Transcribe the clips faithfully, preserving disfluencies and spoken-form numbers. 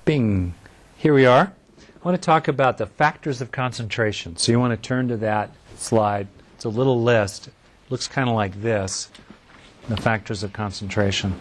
Bing. Here we are. I want to talk about the factors of concentration. So you want to turn to that slide. It's a little list. It looks kind of like this, the factors of concentration.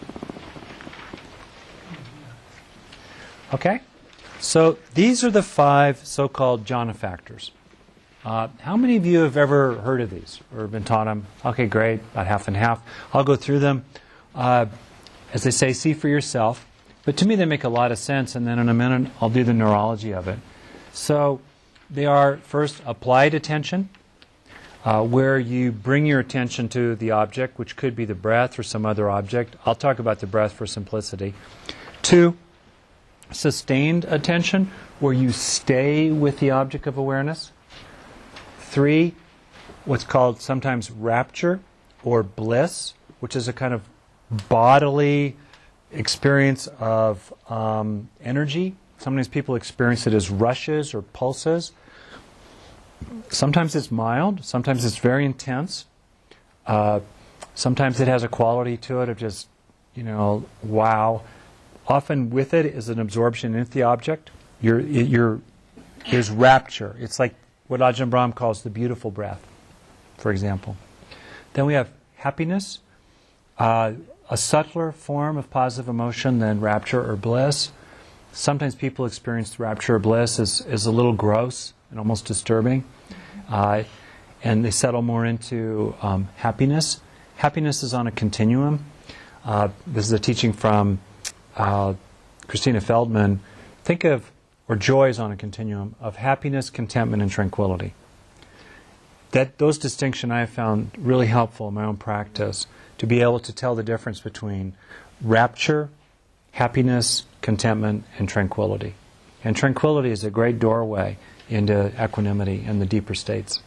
Okay? So these are the five so-called jhana factors. Uh, how many of you have ever heard of these or been taught them? Okay, great, about half and half. I'll go through them. Uh, as they say, see for yourself. But to me, they make a lot of sense, and then in a minute, I'll do the neurology of it. So they are, first, applied attention, uh, where you bring your attention to the object, which could be the breath or some other object. I'll talk about the breath for simplicity. Two, sustained attention, where you stay with the object of awareness. Three, what's called sometimes rapture or bliss, which is a kind of bodily experience of um, energy. Sometimes people experience it as rushes or pulses. Sometimes it's mild. Sometimes it's very intense. Uh, sometimes it has a quality to it of just, you know, wow. Often with it is an absorption into the object. You're, you're, there's rapture. It's like what Ajahn Brahm calls the beautiful breath, for example. Then we have happiness, uh, a subtler form of positive emotion than rapture or bliss. Sometimes people experience rapture or bliss as, as a little gross and almost disturbing. Uh, and they settle more into um, happiness. Happiness is on a continuum. Uh, this is a teaching from uh, Christina Feldman. Think of, or joy is on a continuum of happiness, contentment, and tranquility. That those distinctions I have found really helpful in my own practice, to be able to tell the difference between rapture, happiness, contentment, and tranquility. And tranquility is a great doorway into equanimity and the deeper states.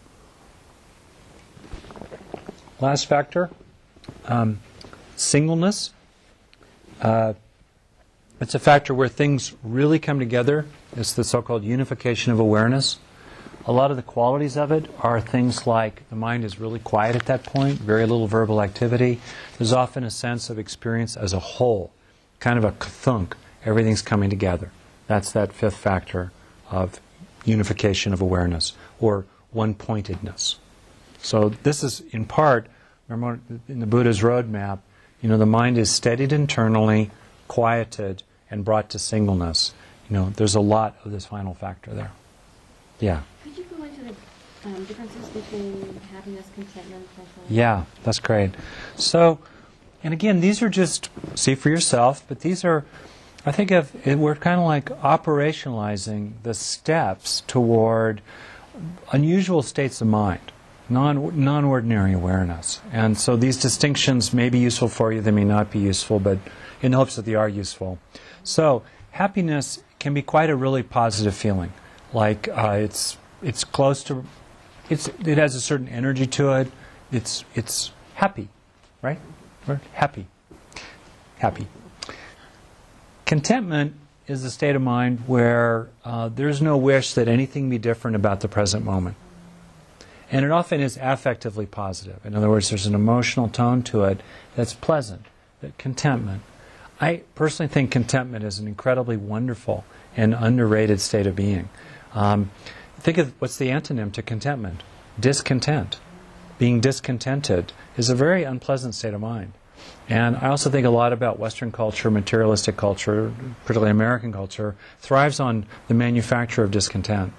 Last factor, um, singleness. Uh, it's a factor where things really come together. It's the so-called unification of awareness. A lot of the qualities of it are things like the mind is really quiet at that point, very little verbal activity. There's often a sense of experience as a whole, kind of a kathunk. Everything's coming together. That's that fifth factor of unification of awareness, or one-pointedness. So this is in part, remember in the Buddha's roadmap, you know, the mind is steadied internally, quieted, and brought to singleness. You know, there's a lot of this final factor there. Yeah. Could you go into the um, differences between happiness, contentment, tranquility? Yeah, that's great. So, and again, these are just, see for yourself, but these are, I think of, it, we're kind of like operationalizing the steps toward unusual states of mind, non, non-ordinary awareness. And so these distinctions may be useful for you, they may not be useful, but in hopes that they are useful. So, happiness can be quite a really positive feeling. Like uh, it's it's close to, it's it has a certain energy to it. It's it's happy, right? We're happy, happy. Contentment is a state of mind where uh, there's no wish that anything be different about the present moment, and it often is affectively positive. In other words, there's an emotional tone to it that's pleasant. That contentment. I personally think contentment is an incredibly wonderful and underrated state of being. Um, think of what's the antonym to contentment? Discontent. Being discontented is a very unpleasant state of mind. And I also think a lot about Western culture, materialistic culture, particularly American culture, thrives on the manufacture of discontent.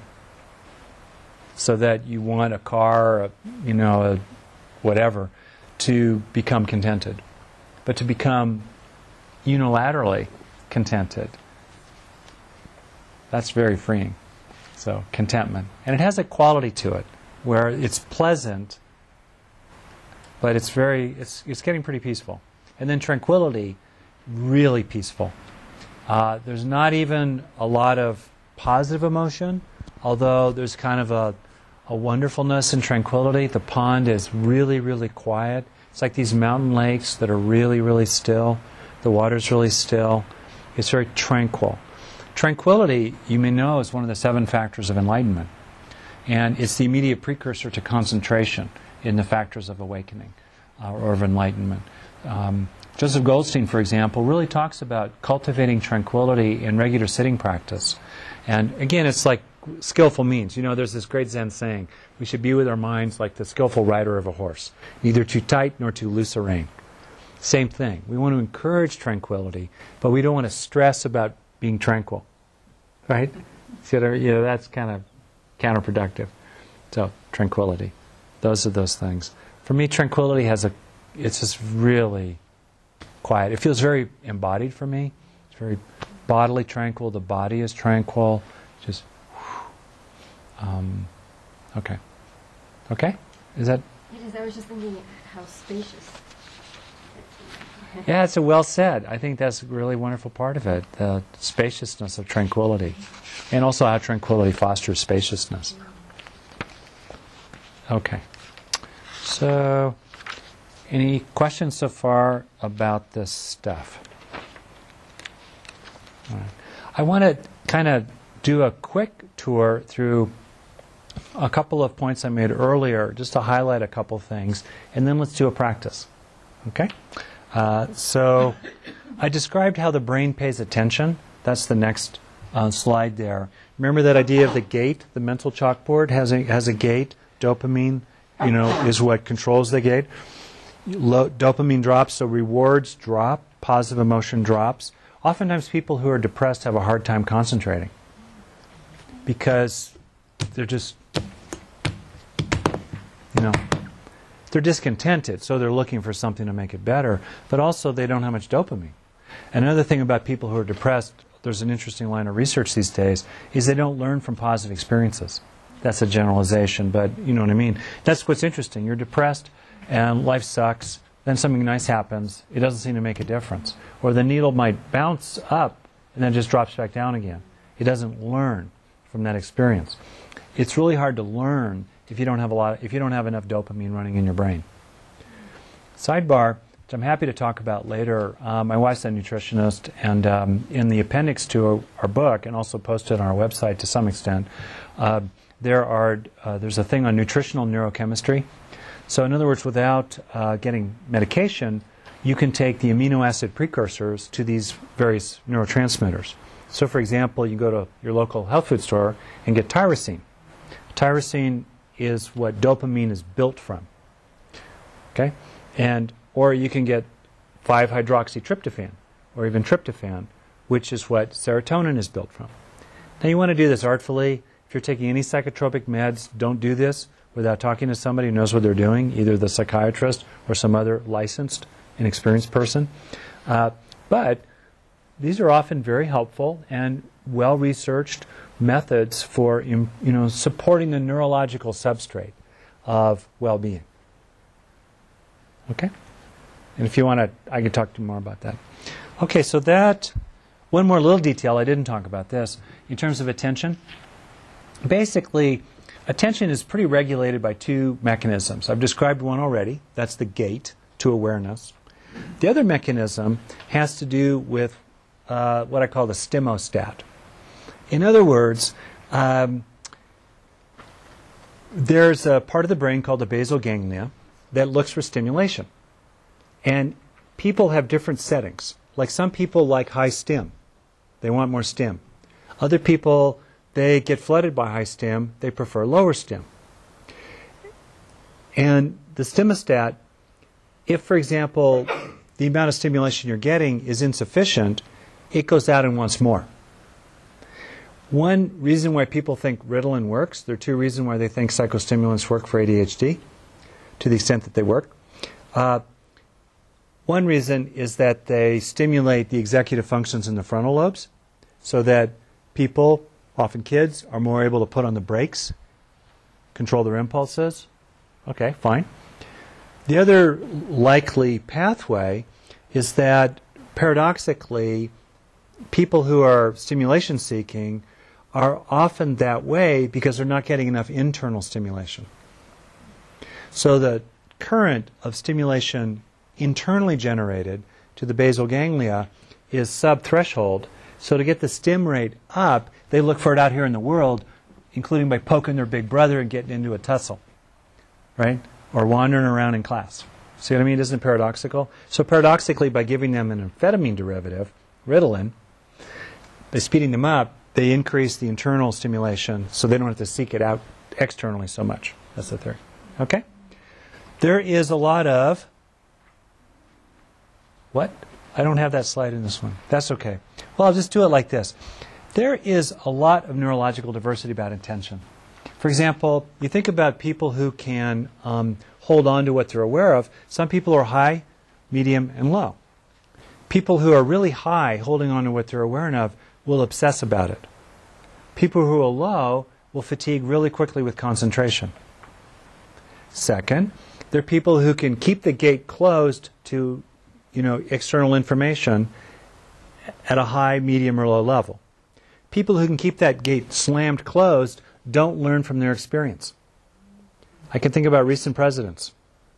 So that you want a car, a, you know, a whatever, to become contented. But to become unilaterally contented, that's very freeing. So, contentment. And it has a quality to it where it's pleasant, but it's very, it's, it's getting pretty peaceful. And then tranquility, really peaceful. Uh, there's not even a lot of positive emotion, although there's kind of a, a wonderfulness in tranquility. The pond is really, really quiet. It's like these mountain lakes that are really, really still. The water's really still. It's very tranquil. Tranquility, you may know, is one of the seven factors of enlightenment. And it's the immediate precursor to concentration in the factors of awakening uh, or of enlightenment. Um, Joseph Goldstein, for example, really talks about cultivating tranquility in regular sitting practice. And again, it's like skillful means. You know, there's this great Zen saying, we should be with our minds like the skillful rider of a horse, neither too tight nor too loose a rein. Same thing. We want to encourage tranquility, but we don't want to stress about being tranquil. Right? So, you know, that's kind of counterproductive. So, tranquility. Those are those things. For me, tranquility has a, it's just really quiet. It feels very embodied for me. It's very bodily tranquil. The body is tranquil. Just, um, okay. Okay? Is that? It is. I was just thinking how spacious. Yeah, it's a well said. I think that's a really wonderful part of it, the spaciousness of tranquility. And also how tranquility fosters spaciousness. Okay. So, any questions so far about this stuff? All right. I want to kind of do a quick tour through a couple of points I made earlier, just to highlight a couple things, and then let's do a practice. Okay? Uh, so, I described how the brain pays attention. That's the next uh, slide there. Remember that idea of the gate? The mental chalkboard has a, has a gate. Dopamine, you know, is what controls the gate. Low, dopamine drops, so rewards drop, positive emotion drops. Oftentimes people who are depressed have a hard time concentrating because they're just, you know, they're discontented, so they're looking for something to make it better, but also they don't have much dopamine. Another thing about people who are depressed, there's an interesting line of research these days, is they don't learn from positive experiences. That's a generalization, but you know what I mean. That's what's interesting. You're depressed and life sucks, then something nice happens, it doesn't seem to make a difference. Or the needle might bounce up and then just drops back down again. It doesn't learn from that experience. It's really hard to learn if you don't have a lot, if you don't have enough dopamine running in your brain. Sidebar, which I'm happy to talk about later. Um, my wife's a nutritionist, and um, in the appendix to our book, and also posted on our website to some extent, uh, there are uh, there's a thing on nutritional neurochemistry. So, in other words, without uh, getting medication, you can take the amino acid precursors to these various neurotransmitters. So, for example, you go to your local health food store and get tyrosine. Tyrosine is what dopamine is built from. Okay? And or you can get five hydroxytryptophan or even tryptophan, which is what serotonin is built from. Now you want to do this artfully. If you're taking any psychotropic meds, don't do this without talking to somebody who knows what they're doing, either the psychiatrist or some other licensed and experienced person. Uh, but these are often very helpful and well-researched methods for you know, supporting the neurological substrate of well-being. Okay? And if you want to, I can talk to you more about that. Okay, so that, one more little detail, I didn't talk about this, in terms of attention. Basically, attention is pretty regulated by two mechanisms. I've described one already. That's the gate to awareness. The other mechanism has to do with uh, what I call the stimostat. In other words, um, there's a part of the brain called the basal ganglia that looks for stimulation. And people have different settings. Like some people like high stim. They want more stim. Other people, they get flooded by high stim. They prefer lower stim. And the stimostat, if, for example, the amount of stimulation you're getting is insufficient, it goes out and wants more. One reason why people think Ritalin works, there are two reasons why they think psychostimulants work for A D H D, to the extent that they work. Uh, one reason is that they stimulate the executive functions in the frontal lobes, so that people, often kids, are more able to put on the brakes, control their impulses. Okay, fine. The other likely pathway is that, paradoxically, people who are stimulation seeking are often that way because they're not getting enough internal stimulation. So the current of stimulation internally generated to the basal ganglia is sub-threshold. So to get the stim rate up, they look for it out here in the world, including by poking their big brother and getting into a tussle, right? Or wandering around in class. See what I mean? Isn't it paradoxical? So paradoxically, by giving them an amphetamine derivative, Ritalin, by speeding them up, they increase the internal stimulation so they don't have to seek it out externally so much. That's the theory. Okay? There is a lot of... What? I don't have that slide in this one. That's okay. Well, I'll just do it like this. There is a lot of neurological diversity about intention. For example, you think about people who can um, hold on to what they're aware of. Some people are high, medium, and low. People who are really high, holding on to what they're aware of, will obsess about it. People who are low will fatigue really quickly with concentration. Second, there are people who can keep the gate closed to, you know, external information at a high, medium, or low level. People who can keep that gate slammed closed don't learn from their experience. I can think about recent presidents.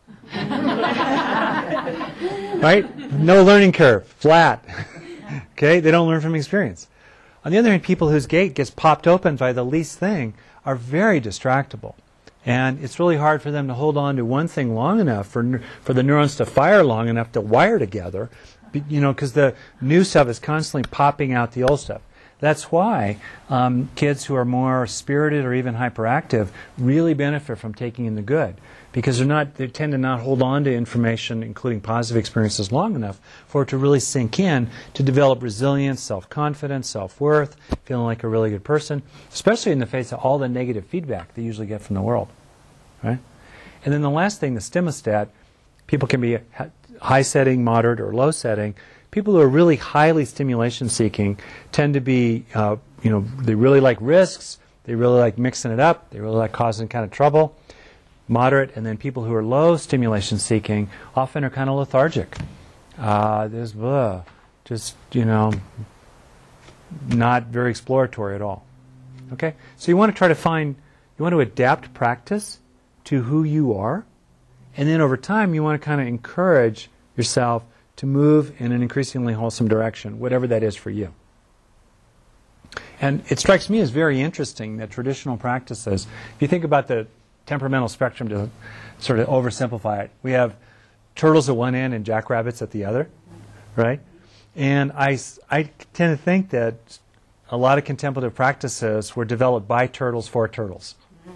Right? No learning curve, flat. Okay? They don't learn from experience. On the other hand, people whose gate gets popped open by the least thing are very distractible. And it's really hard for them to hold on to one thing long enough for for the neurons to fire long enough to wire together, you know, because the new stuff is constantly popping out the old stuff. That's why um, kids who are more spirited or even hyperactive really benefit from taking in the good, because they're not, they tend to not hold on to information, including positive experiences, long enough for it to really sink in, to develop resilience, self-confidence, self-worth, feeling like a really good person, especially in the face of all the negative feedback they usually get from the world. Right? And then the last thing, the stimostat, people can be high setting, moderate, or low setting. People who are really highly stimulation seeking tend to be, uh, you know, they really like risks, they really like mixing it up, they really like causing kind of trouble. Moderate, and then people who are low stimulation seeking often are kind of lethargic. Uh, there's uh, just, you know, not very exploratory at all. Okay? So you want to try to find, you want to adapt practice to who you are, and then over time you want to kind of encourage yourself to move in an increasingly wholesome direction, whatever that is for you. And it strikes me as very interesting that traditional practices, if you think about the temperamental spectrum, to sort of oversimplify it, we have turtles at one end and jackrabbits at the other, right? And I, I tend to think that a lot of contemplative practices were developed by turtles for turtles.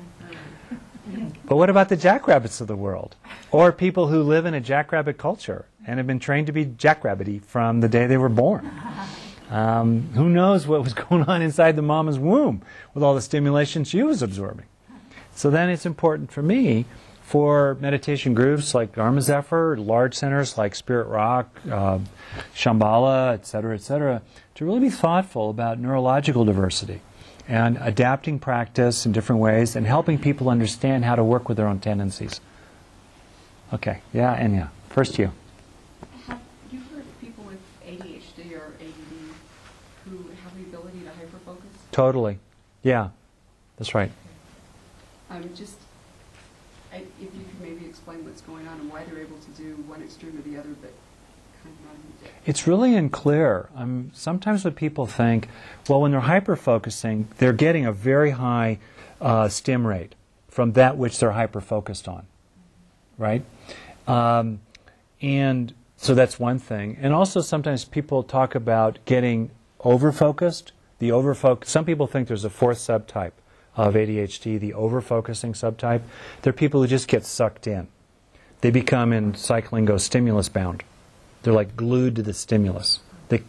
But what about the jackrabbits of the world? Or people who live in a jackrabbit culture and have been trained to be jackrabbity from the day they were born? Um, who knows what was going on inside the mama's womb with all the stimulation she was absorbing? So then it's important for me, for meditation groups like Dharma Zephyr, large centers like Spirit Rock, uh, Shambhala, et cetera, et cetera, to really be thoughtful about neurological diversity and adapting practice in different ways and helping people understand how to work with their own tendencies. Okay, yeah, and yeah. First you. Have you heard of people with A D H D or A D D who have the ability to hyperfocus? Totally. Yeah, that's right. Um, just, I, if you could maybe explain what's going on and why they're able to do one extreme or the other, but kind of not in the It's really unclear. Um, sometimes what people think, well, when they're hyper-focusing, they're getting a very high uh, stim rate from that which they're hyper-focused on, right? Um, and so that's one thing. And also sometimes people talk about getting over-focused. The over-focus. Some people think there's a fourth subtype of A D H D, the over-focusing subtype. They're people who just get sucked in. They become, in cycling, go stimulus-bound. They're like glued to the stimulus. They,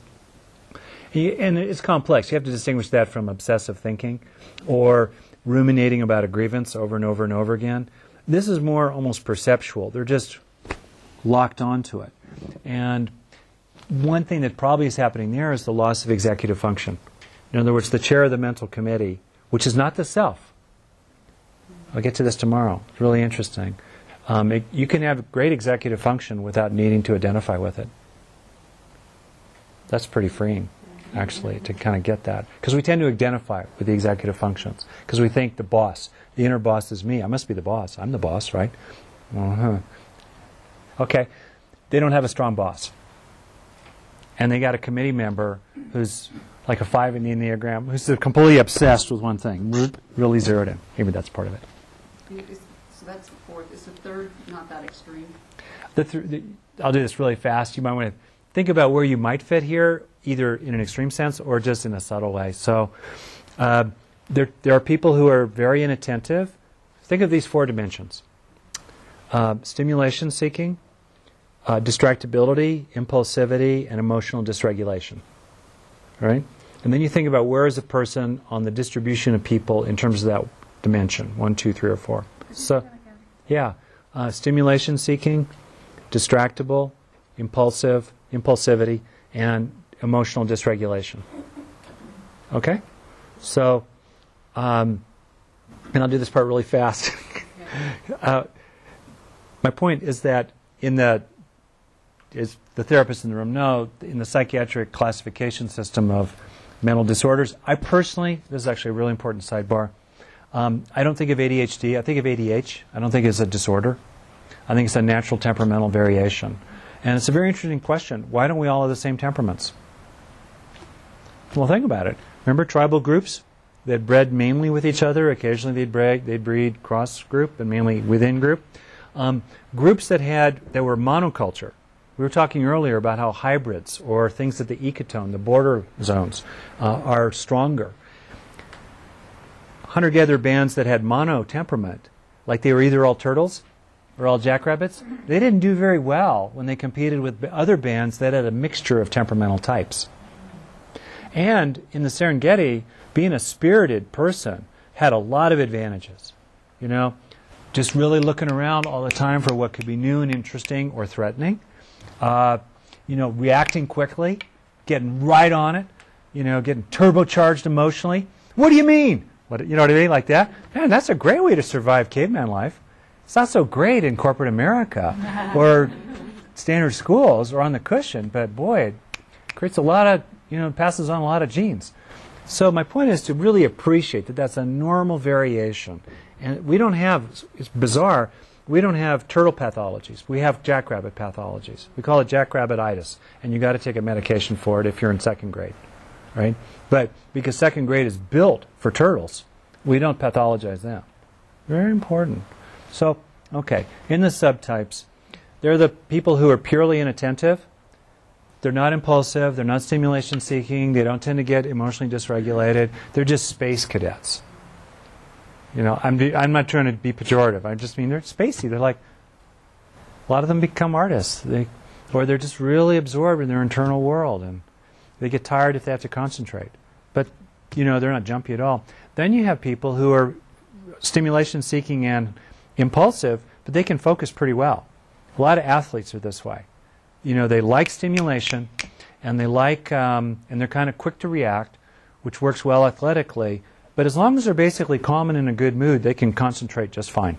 and it's complex. You have to distinguish that from obsessive thinking or ruminating about a grievance over and over and over again. This is more almost perceptual. They're just locked onto it. And one thing that probably is happening there is the loss of executive function. In other words, the chair of the mental committee, which is not the self. I'll get to this tomorrow. It's really interesting. Um, it, you can have great executive function without needing to identify with it. That's pretty freeing, actually, to kind of get that. Because we tend to identify with the executive functions. Because we think the boss, the inner boss is me. I must be the boss. I'm the boss, right? Uh-huh. Okay. They don't have a strong boss. And they got a committee member who's like a five in the Enneagram, who's completely obsessed with one thing, really zeroed in. Maybe that's part of it. Is, So that's the fourth. Is the third not that extreme? The th- the, I'll do this really fast. You might want to think about where you might fit here, either in an extreme sense or just in a subtle way. So uh, there, there are people who are very inattentive. Think of these four dimensions. Uh, stimulation seeking, uh, distractibility, impulsivity, and emotional dysregulation. All right? And then you think about where is a person on the distribution of people in terms of that dimension, one, two, three, or four. So, yeah, uh, stimulation seeking, distractible, impulsive, impulsivity, and emotional dysregulation. Okay? So, um, and I'll do this part really fast. uh, my point is that in the, as the therapists in the room know, in the psychiatric classification system of mental disorders, I personally, this is actually a really important sidebar, um, I don't think of A D H D, I think of A D H. I don't think it's a disorder. I think it's a natural temperamental variation. And it's a very interesting question. Why don't we all have the same temperaments? Well, think about it. Remember tribal groups that bred mainly with each other? Occasionally they'd breed, they'd breed cross-group and mainly within group. Um, groups that had that were monoculture. We were talking earlier about how hybrids or things at the ecotone, the border zones, uh, are stronger. Hunter-gatherer bands that had mono temperament, like they were either all turtles or all jackrabbits, they didn't do very well when they competed with other bands that had a mixture of temperamental types. And in the Serengeti, being a spirited person had a lot of advantages. You know, just really looking around all the time for what could be new and interesting or threatening. Uh, you know, reacting quickly, getting right on it, you know, getting turbocharged emotionally. What do you mean? What, you know what I mean? Like that? Man, that's a great way to survive caveman life. It's not so great in corporate America or standard schools or on the cushion, but boy, it creates a lot of, you know, passes on a lot of genes. So my point is to really appreciate that that's a normal variation. And we don't have, it's bizarre, we don't have turtle pathologies. We have jackrabbit pathologies. We call it jackrabbititis, and you got to take a medication for it if you're in second grade, right? But because second grade is built for turtles, we don't pathologize them. Very important. So, okay, in the subtypes, they're the people who are purely inattentive. They're not impulsive. They're not stimulation seeking. They don't tend to get emotionally dysregulated. They're just space cadets. You know, I'm, I'm not trying to be pejorative. I just mean they're spacey. They're like, a lot of them become artists. They, or they're just really absorbed in their internal world, and they get tired if they have to concentrate. But, you know, they're not jumpy at all. Then you have people who are stimulation seeking and impulsive, but they can focus pretty well. A lot of athletes are this way. You know, they like stimulation, and they like, um, and they're kind of quick to react, which works well athletically. But as long as they're basically calm and in a good mood, they can concentrate just fine.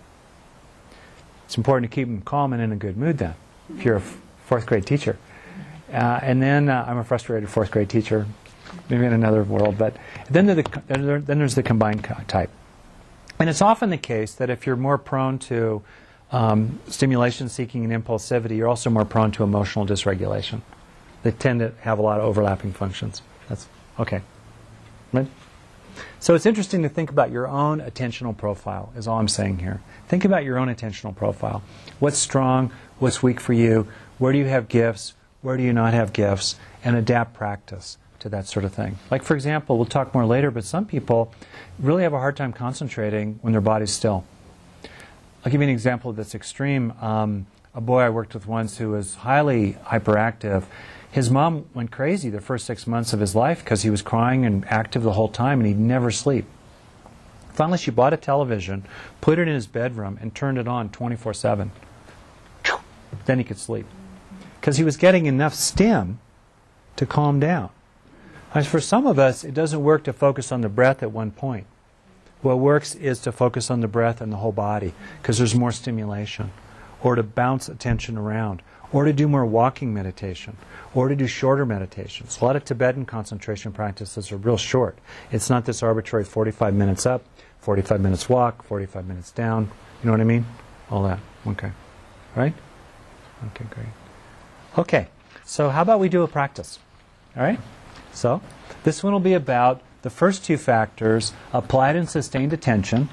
It's important to keep them calm and in a good mood then, if you're a f- fourth grade teacher. Uh, and then uh, I'm a frustrated fourth grade teacher, maybe in another world. But then, the, then there's the combined type. And it's often the case that if you're more prone to um, stimulation seeking and impulsivity, you're also more prone to emotional dysregulation. They tend to have a lot of overlapping functions. That's okay. Right? So it's interesting to think about your own attentional profile, is all I'm saying here. Think about your own attentional profile. What's strong? What's weak for you? Where do you have gifts? Where do you not have gifts? And adapt practice to that sort of thing. Like, for example, we'll talk more later, but some people really have a hard time concentrating when their body's still. I'll give you an example that's extreme. Um, a boy I worked with once who was highly hyperactive. His mom went crazy the first six months of his life because he was crying and active the whole time, and he'd never sleep. Finally, she bought a television, put it in his bedroom, and turned it on twenty-four seven. Then he could sleep. Because he was getting enough stim to calm down. As for some of us, it doesn't work to focus on the breath at one point. What works is to focus on the breath and the whole body, because there's more stimulation, or to bounce attention around, or to do more walking meditation, or to do shorter meditations. A lot of Tibetan concentration practices are real short. It's not this arbitrary forty-five minutes up, forty-five minutes walk, forty-five minutes down. You know what I mean? All that. Okay. Right? Okay, great. Okay, so how about we do a practice? All right? So this one will be about the first two factors, applied and sustained attention.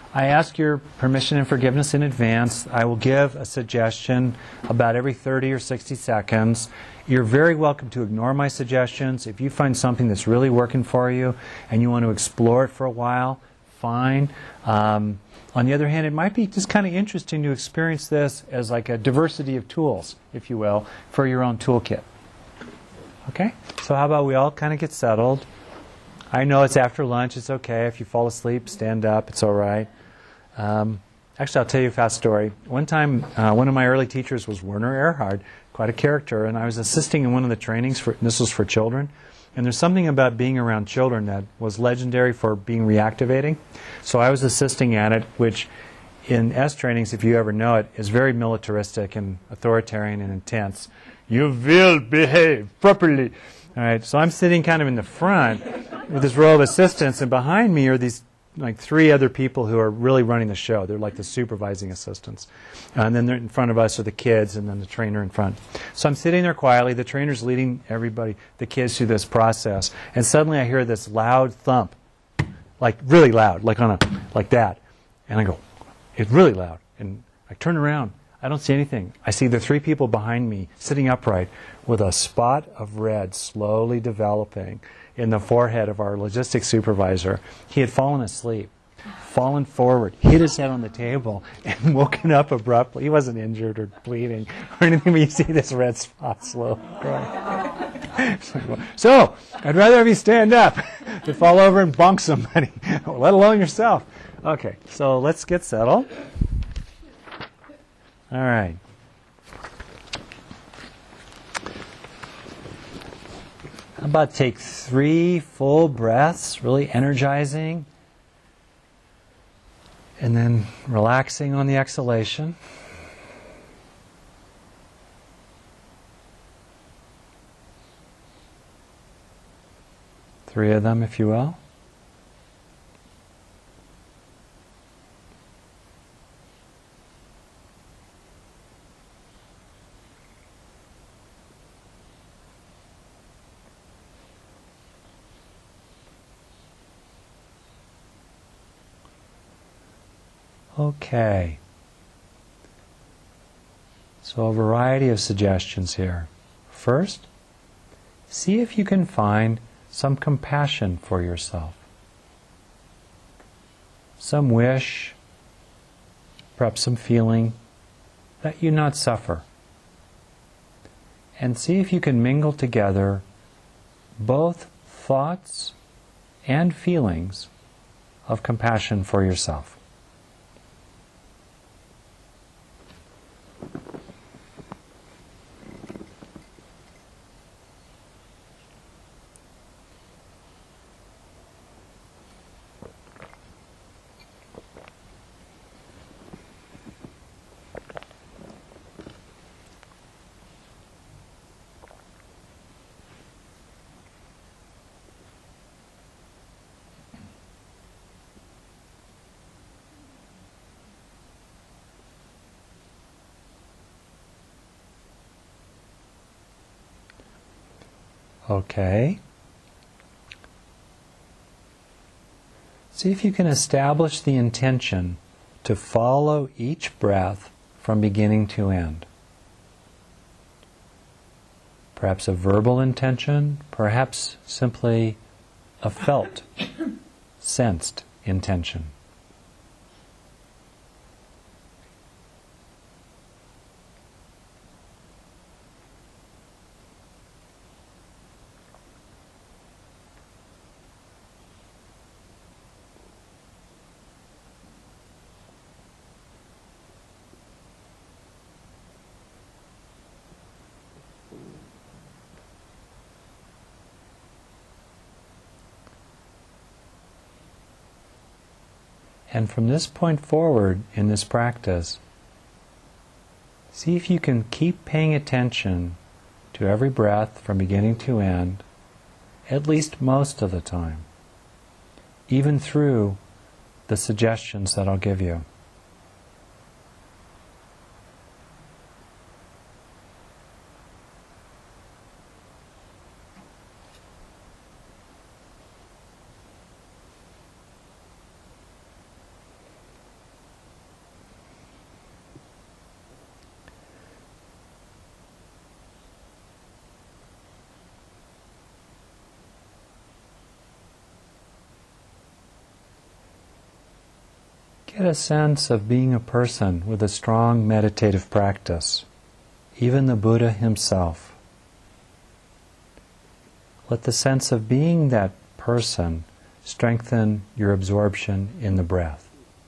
I ask your permission and forgiveness in advance. I will give a suggestion about every thirty or sixty seconds. You're very welcome to ignore my suggestions. If you find something that's really working for you and you want to explore it for a while, fine. Um, on the other hand, it might be just kind of interesting to experience this as like a diversity of tools, if you will, for your own toolkit. Okay? So how about we all kind of get settled? I know it's after lunch. It's okay. If you fall asleep, stand up. It's all right. Um, actually, I'll tell you a fast story. One time, uh, one of my early teachers was Werner Erhard, quite a character, and I was assisting in one of the trainings. For, this was for children. And there's something about being around children that was legendary for being reactivating. So I was assisting at it, which in S trainings, if you ever know it, is very militaristic and authoritarian and intense. You will behave properly. All right, so I'm sitting kind of in the front with this row of assistants, and behind me are these like three other people who are really running the show. They're like the supervising assistants. Uh, and then they're in front of us are the kids, and then the trainer in front. So I'm sitting there quietly. The trainer's leading everybody, the kids, through this process. And suddenly I hear this loud thump, like really loud, like on a like that. And I go, it's really loud. And I turn around. I don't see anything. I see the three people behind me sitting upright with a spot of red slowly developing in the forehead of our logistics supervisor. He had fallen asleep, fallen forward, hit his head on the table, and woken up abruptly. He wasn't injured or bleeding or anything, but you see this red spot slowly growing. So, I'd rather have you stand up than fall over and bonk somebody, let alone yourself. Okay, so let's get settled. All right. How about take three full breaths, really energizing, and then relaxing on the exhalation. Three of them, if you will. Okay. So a variety of suggestions here. First, see if you can find some compassion for yourself. Some wish, perhaps some feeling that you not suffer. And see if you can mingle together both thoughts and feelings of compassion for yourself. Okay. See if you can establish the intention to follow each breath from beginning to end. Perhaps a verbal intention, perhaps simply a felt, sensed intention. And from this point forward in this practice, see if you can keep paying attention to every breath from beginning to end, at least most of the time, even through the suggestions that I'll give you. Get a sense of being a person with a strong meditative practice, even the Buddha himself. Let the sense of being that person strengthen your absorption in the breath.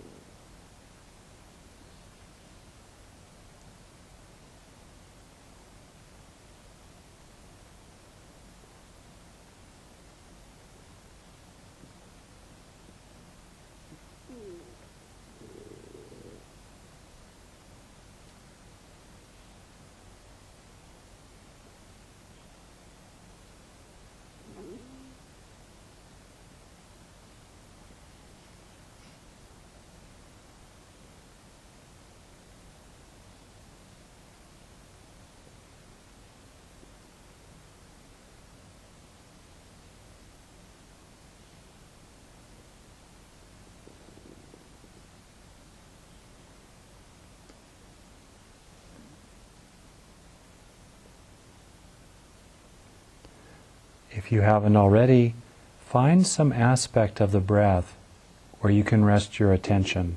If you haven't already, find some aspect of the breath where you can rest your attention.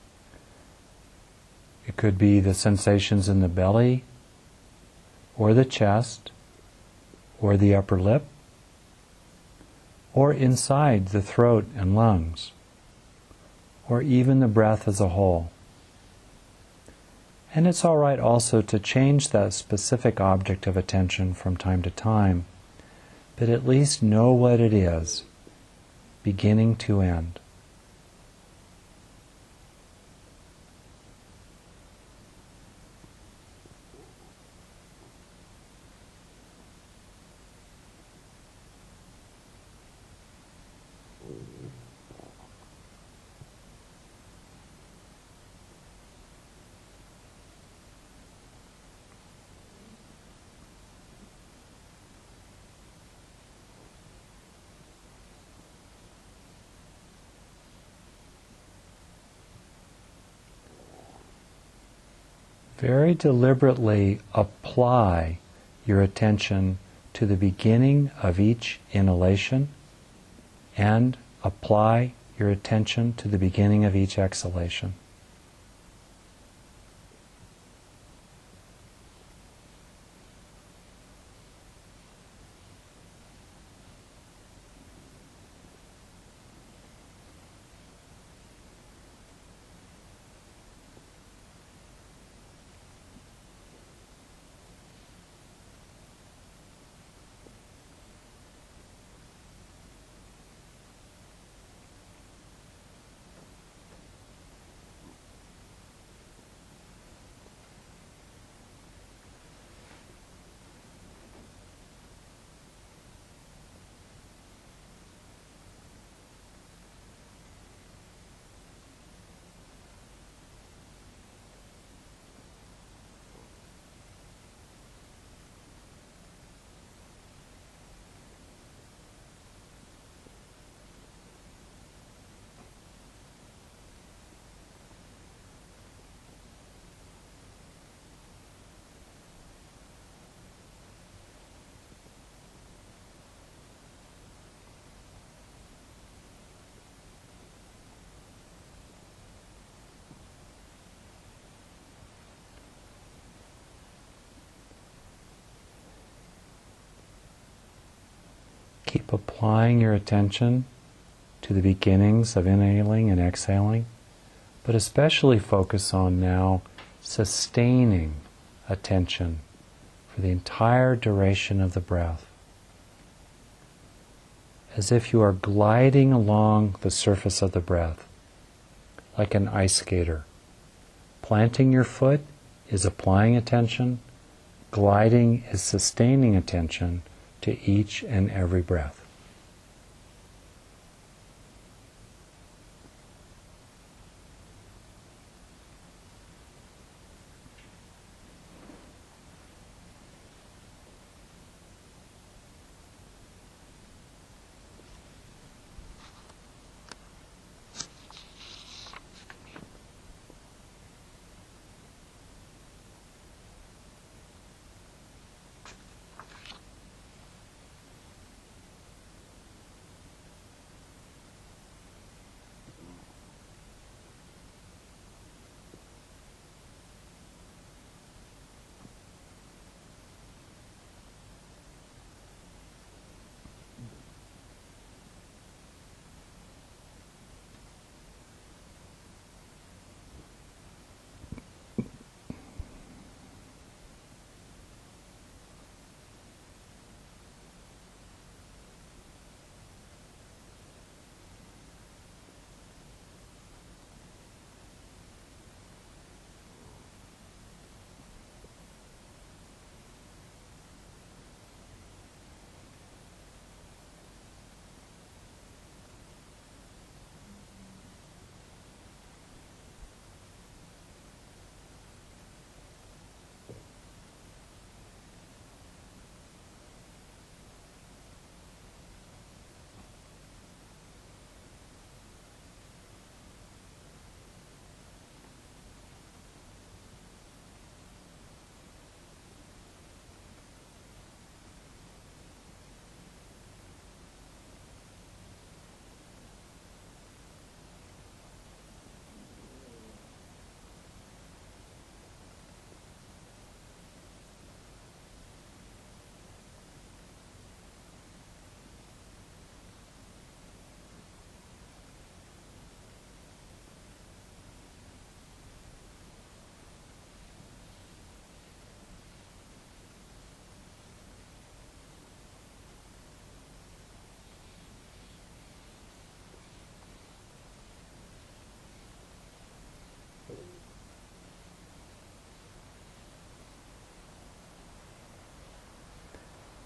It could be the sensations in the belly, or the chest, or the upper lip, or inside the throat and lungs, or even the breath as a whole. And it's all right also to change that specific object of attention from time to time, but at least know what it is, beginning to end. Very deliberately apply your attention to the beginning of each inhalation and apply your attention to the beginning of each exhalation. Keep applying your attention to the beginnings of inhaling and exhaling, but especially focus on now sustaining attention for the entire duration of the breath. As if you are gliding along the surface of the breath, like an ice skater. Planting your foot is applying attention, gliding is sustaining attention to each and every breath.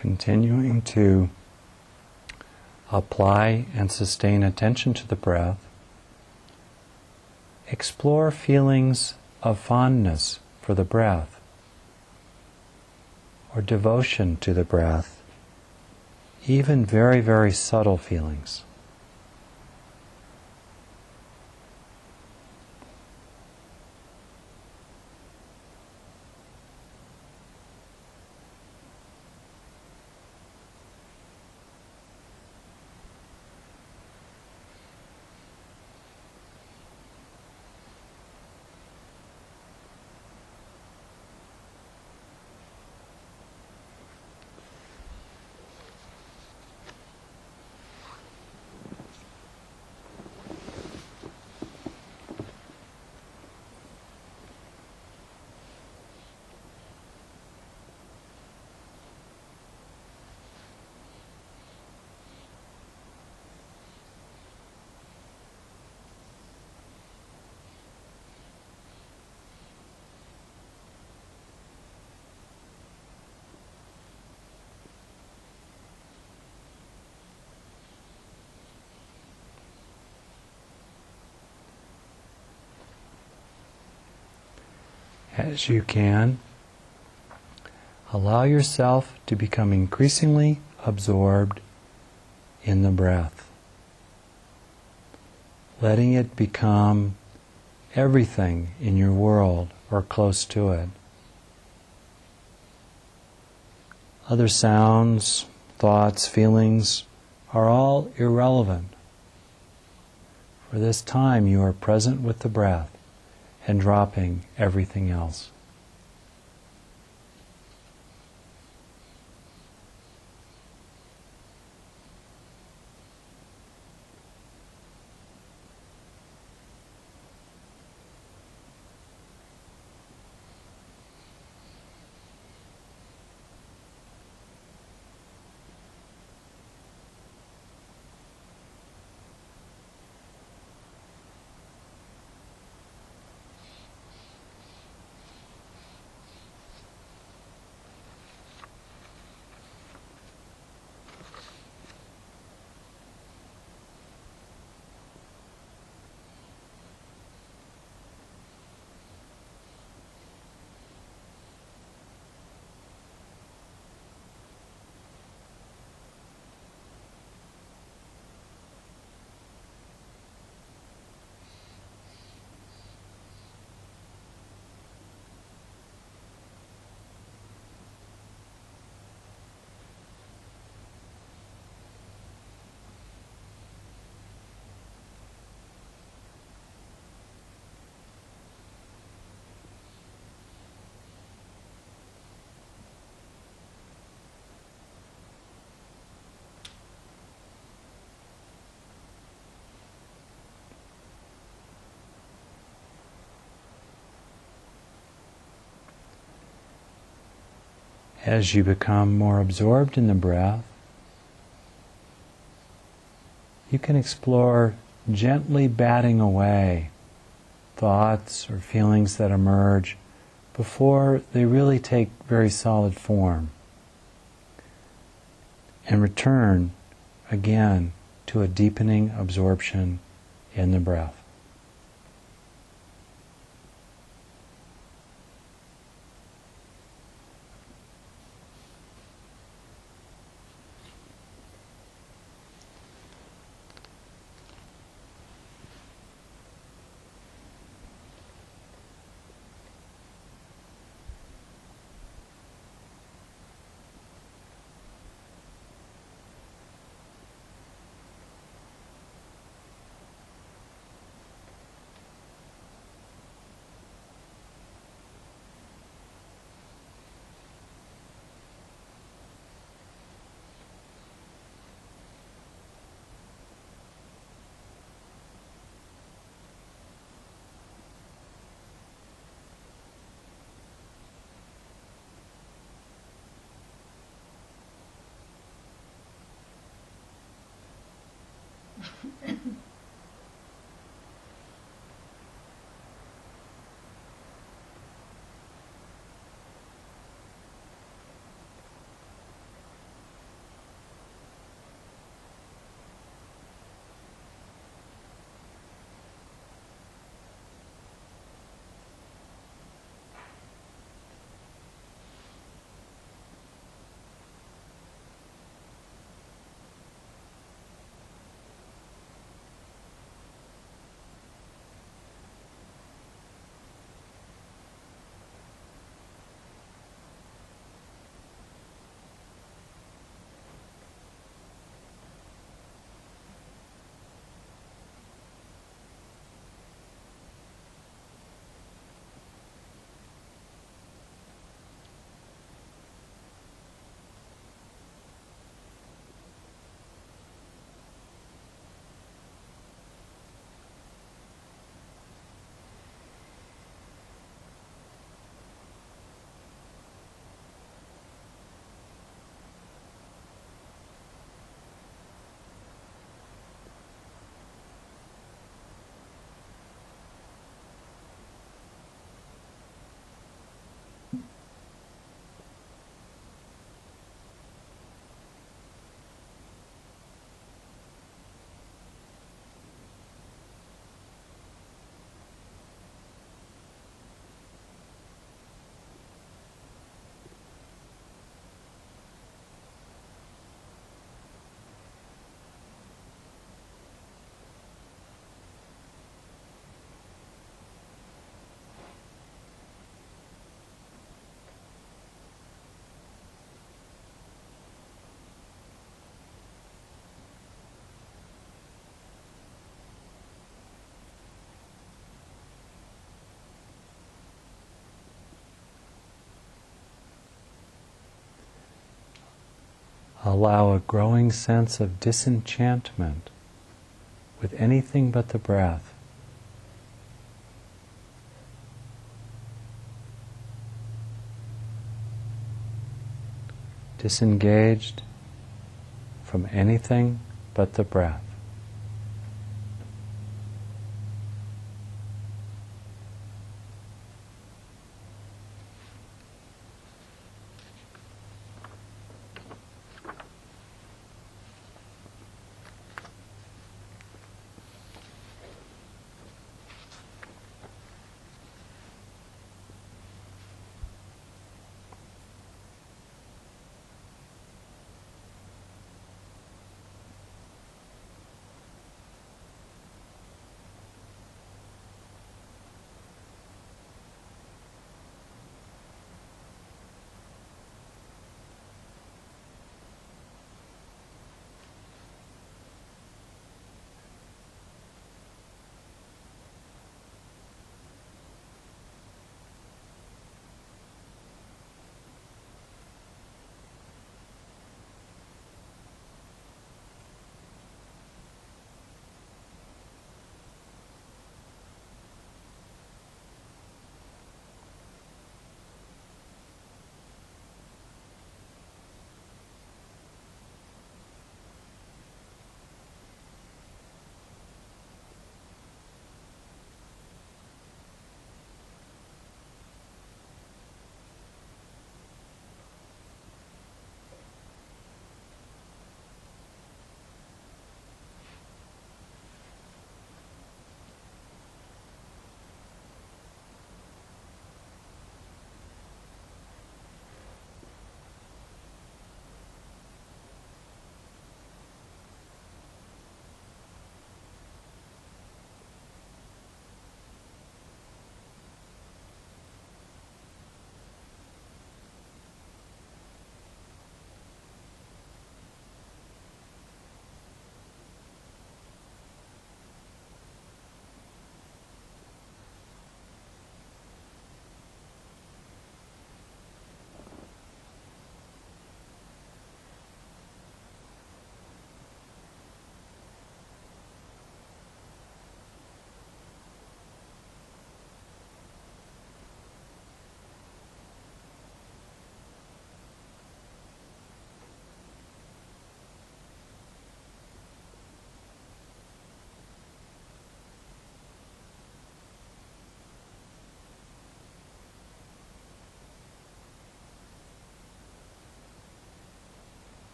Continuing to apply and sustain attention to the breath, explore feelings of fondness for the breath or devotion to the breath, even very, very subtle feelings. As you can, allow yourself to become increasingly absorbed in the breath, letting it become everything in your world or close to it. Other sounds, thoughts, feelings are all irrelevant. For this time you are present with the breath and dropping everything else. As you become more absorbed in the breath, you can explore gently batting away thoughts or feelings that emerge before they really take very solid form, and return again to a deepening absorption in the breath. allow a growing sense of disenchantment with anything but the breath. Disengaged from anything but the breath.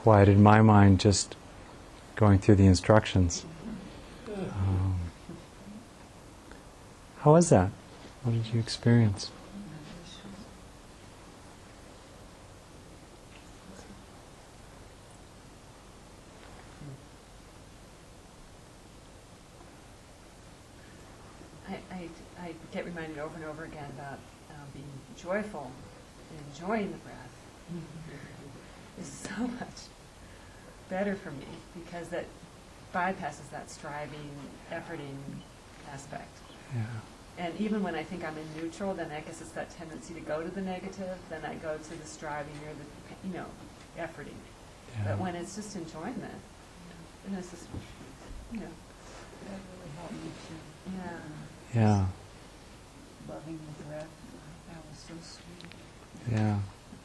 quieted my mind just going through the instructions. Um, how was that? What did you experience? I, I, I get reminded over and over again about uh, being joyful and enjoying the breath. Is so much better for me because that bypasses that striving, efforting aspect. Yeah. And even when I think I'm in neutral, then I guess it's that tendency to go to the negative, then I go to the striving or the, you know, efforting. Yeah. But when it's just enjoyment, and it's just, you know, That really helped me too. yeah. Yeah. Loving the breath. That was so sweet. Yeah.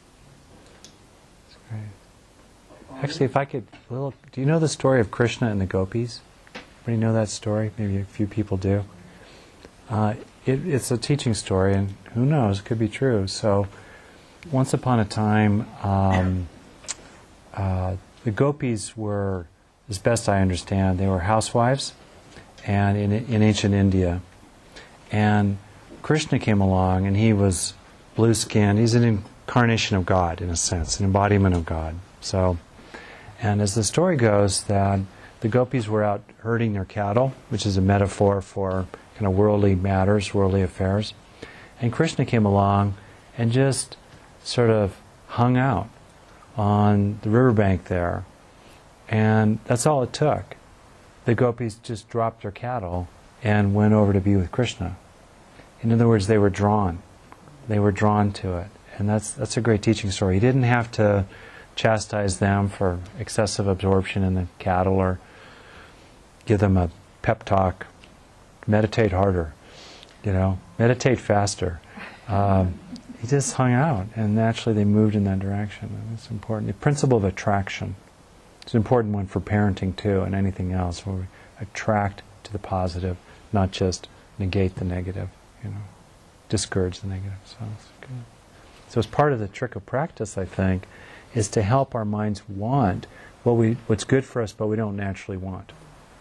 That's great. Actually, if I could, little, do you know the story of Krishna and the gopis? Anybody know that story? Maybe a few people do. Uh, it, it's a teaching story, and who knows, it could be true. So, once upon a time, um, uh, the gopis were, as best I understand, they were housewives, and in, in ancient India. And Krishna came along, and he was blue-skinned. He's an incarnation of God, in a sense, an embodiment of God. So, and as the story goes, that the gopis were out herding their cattle, which is a metaphor for kind of worldly matters, worldly affairs. And Krishna came along and just sort of hung out on the riverbank there. And that's all it took. The gopis just dropped their cattle and went over to be with Krishna. In other words, they were drawn. They were drawn to it. And that's that's a great teaching story. He didn't have to chastise them for excessive absorption in the cattle or give them a pep talk. Meditate harder, you know, meditate faster. Um, he just hung out, and naturally they moved in that direction. And it's important. The principle of attraction. It's an important one for parenting too, and anything else, where we attract to the positive, not just negate the negative, you know, discourage the negative. So it's good. So it's part of the trick of practice, I think, is to help our minds want what we what's good for us, but we don't naturally want.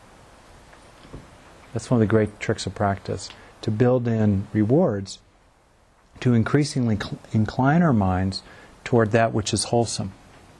That's one of the great tricks of practice, to build in rewards to increasingly cl- incline our minds toward that which is wholesome.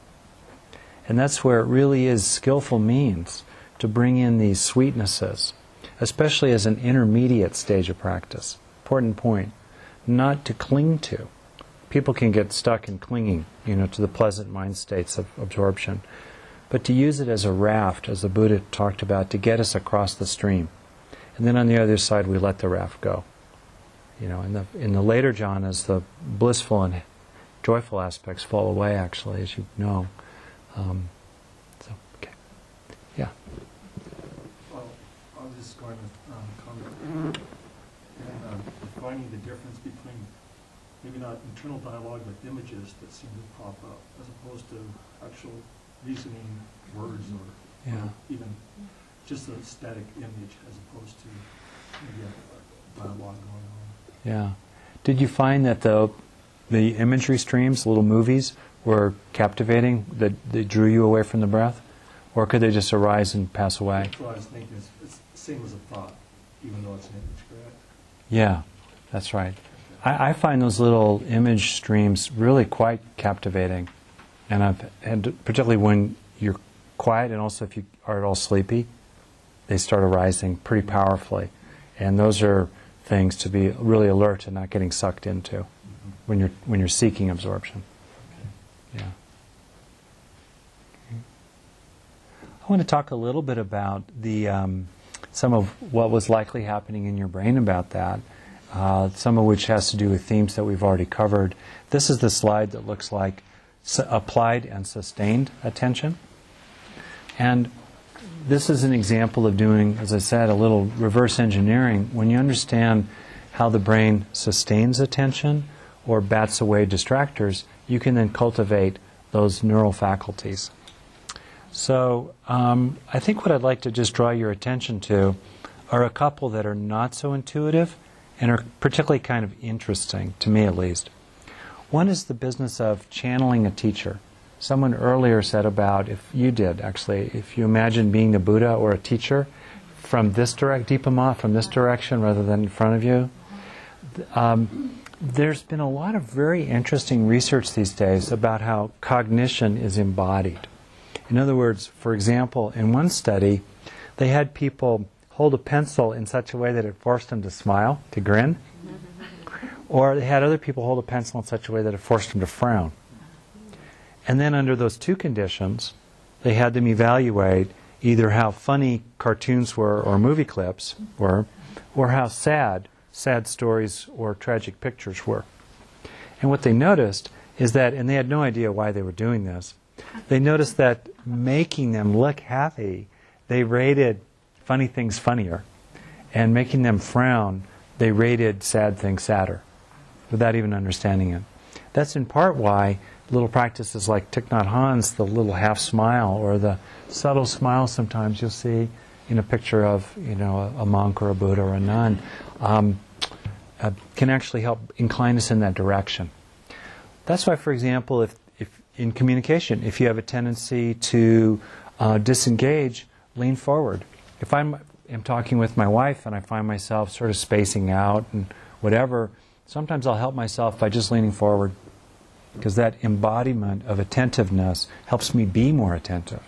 And that's where it really is skillful means to bring in these sweetnesses, especially as an intermediate stage of practice. Important point. Not to cling to. People can get stuck in clinging, you know, to the pleasant mind states of absorption. But to use it as a raft, as the Buddha talked about, to get us across the stream. And then on the other side, we let the raft go. You know, in the in the later jhanas, the blissful and joyful aspects fall away, actually, as you know. Um, so, okay. Yeah. Well, I was just going to um, comment and um, defining the difference between maybe not internal dialogue, but images that seem to pop up, as opposed to actual reasoning words or, Yeah. or even just a static image as opposed to maybe a dialogue going on. Yeah. Did you find that the the imagery streams, little movies, were captivating, that they drew you away from the breath? Or could they just arise and pass away? That's what I was thinking. It's, it's the same as a thought, even though it's an image, correct? Yeah, that's right. I, I find those little image streams really quite captivating. And I've had, particularly when you're quiet and also if you are at all sleepy, they start arising pretty powerfully. And those are things to be really alert and not getting sucked into Mm-hmm. when you're when you're seeking absorption. Yeah. Okay. I want to talk a little bit about the um, some of what was likely happening in your brain about that. Uh, some of which has to do with themes that we've already covered. This is the slide that looks like su- applied and sustained attention. And this is an example of doing, as I said, a little reverse engineering. When you understand how the brain sustains attention or bats away distractors, you can then cultivate those neural faculties. So um, I think what I'd like to just draw your attention to are a couple that are not so intuitive and are particularly kind of interesting, to me at least. One is the business of channeling a teacher. someone earlier said about, if you did actually, if you imagine being the Buddha or a teacher from this direct, Deepama, from this direction rather than in front of you, um, there's been a lot of very interesting research these days about how cognition is embodied. In other words, for example, in one study, they had people hold a pencil in such a way that it forced them to smile, to grin, or they had other people hold a pencil in such a way that it forced them to frown. And then under those two conditions, they had them evaluate either how funny cartoons were or movie clips were, or how sad, sad stories or tragic pictures were. And what they noticed is that, and they had no idea why they were doing this, they noticed that making them look happy, they rated funny things funnier, and making them frown, they rated sad things sadder, without even understanding it. That's in part why little practices like Thich Nhat Hanh's, the little half smile, or the subtle smile sometimes you'll see in a picture of, you know, a, a monk or a Buddha or a nun, um, uh, can actually help incline us in that direction. That's why, for example, if, if in communication, if you have a tendency to uh, disengage, lean forward. If I'm, I'm talking with my wife and I find myself sort of spacing out and whatever, sometimes I'll help myself by just leaning forward, because that embodiment of attentiveness helps me be more attentive.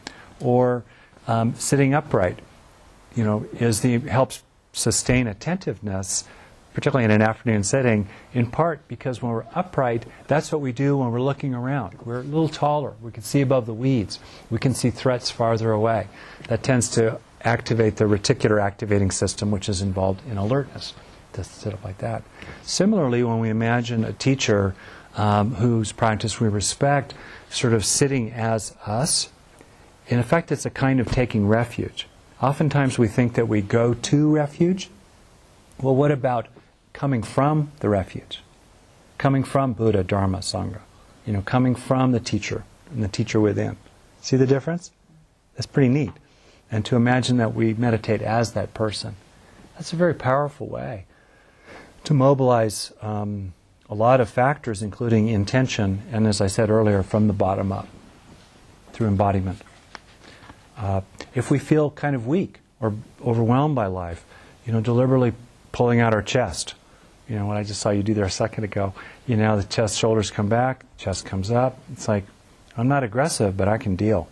Or um, sitting upright, you know, is the helps sustain attentiveness, particularly in an afternoon setting, in part because when we're upright, that's what we do when we're looking around. We're a little taller. We can see above the weeds. We can see threats farther away. That tends to activate the reticular activating system, which is involved in alertness, to sit up like that. Similarly, when we imagine a teacher um, whose practice we respect, sort of sitting as us, in effect it's a kind of taking refuge. Oftentimes we think that we go to refuge. Well, what about coming from the refuge? Coming from Buddha, Dharma, Sangha. You know, coming from the teacher and the teacher within. See the difference? That's pretty neat. And to imagine that we meditate as that person, that's a very powerful way to mobilize um, a lot of factors, including intention, and as I said earlier, from the bottom up, through embodiment. Uh, if we feel kind of weak or overwhelmed by life, you know, deliberately pulling out our chest. You know, what I just saw you do there a second ago, you know, the chest, shoulders come back, chest comes up. It's like, I'm not aggressive, but I can deal.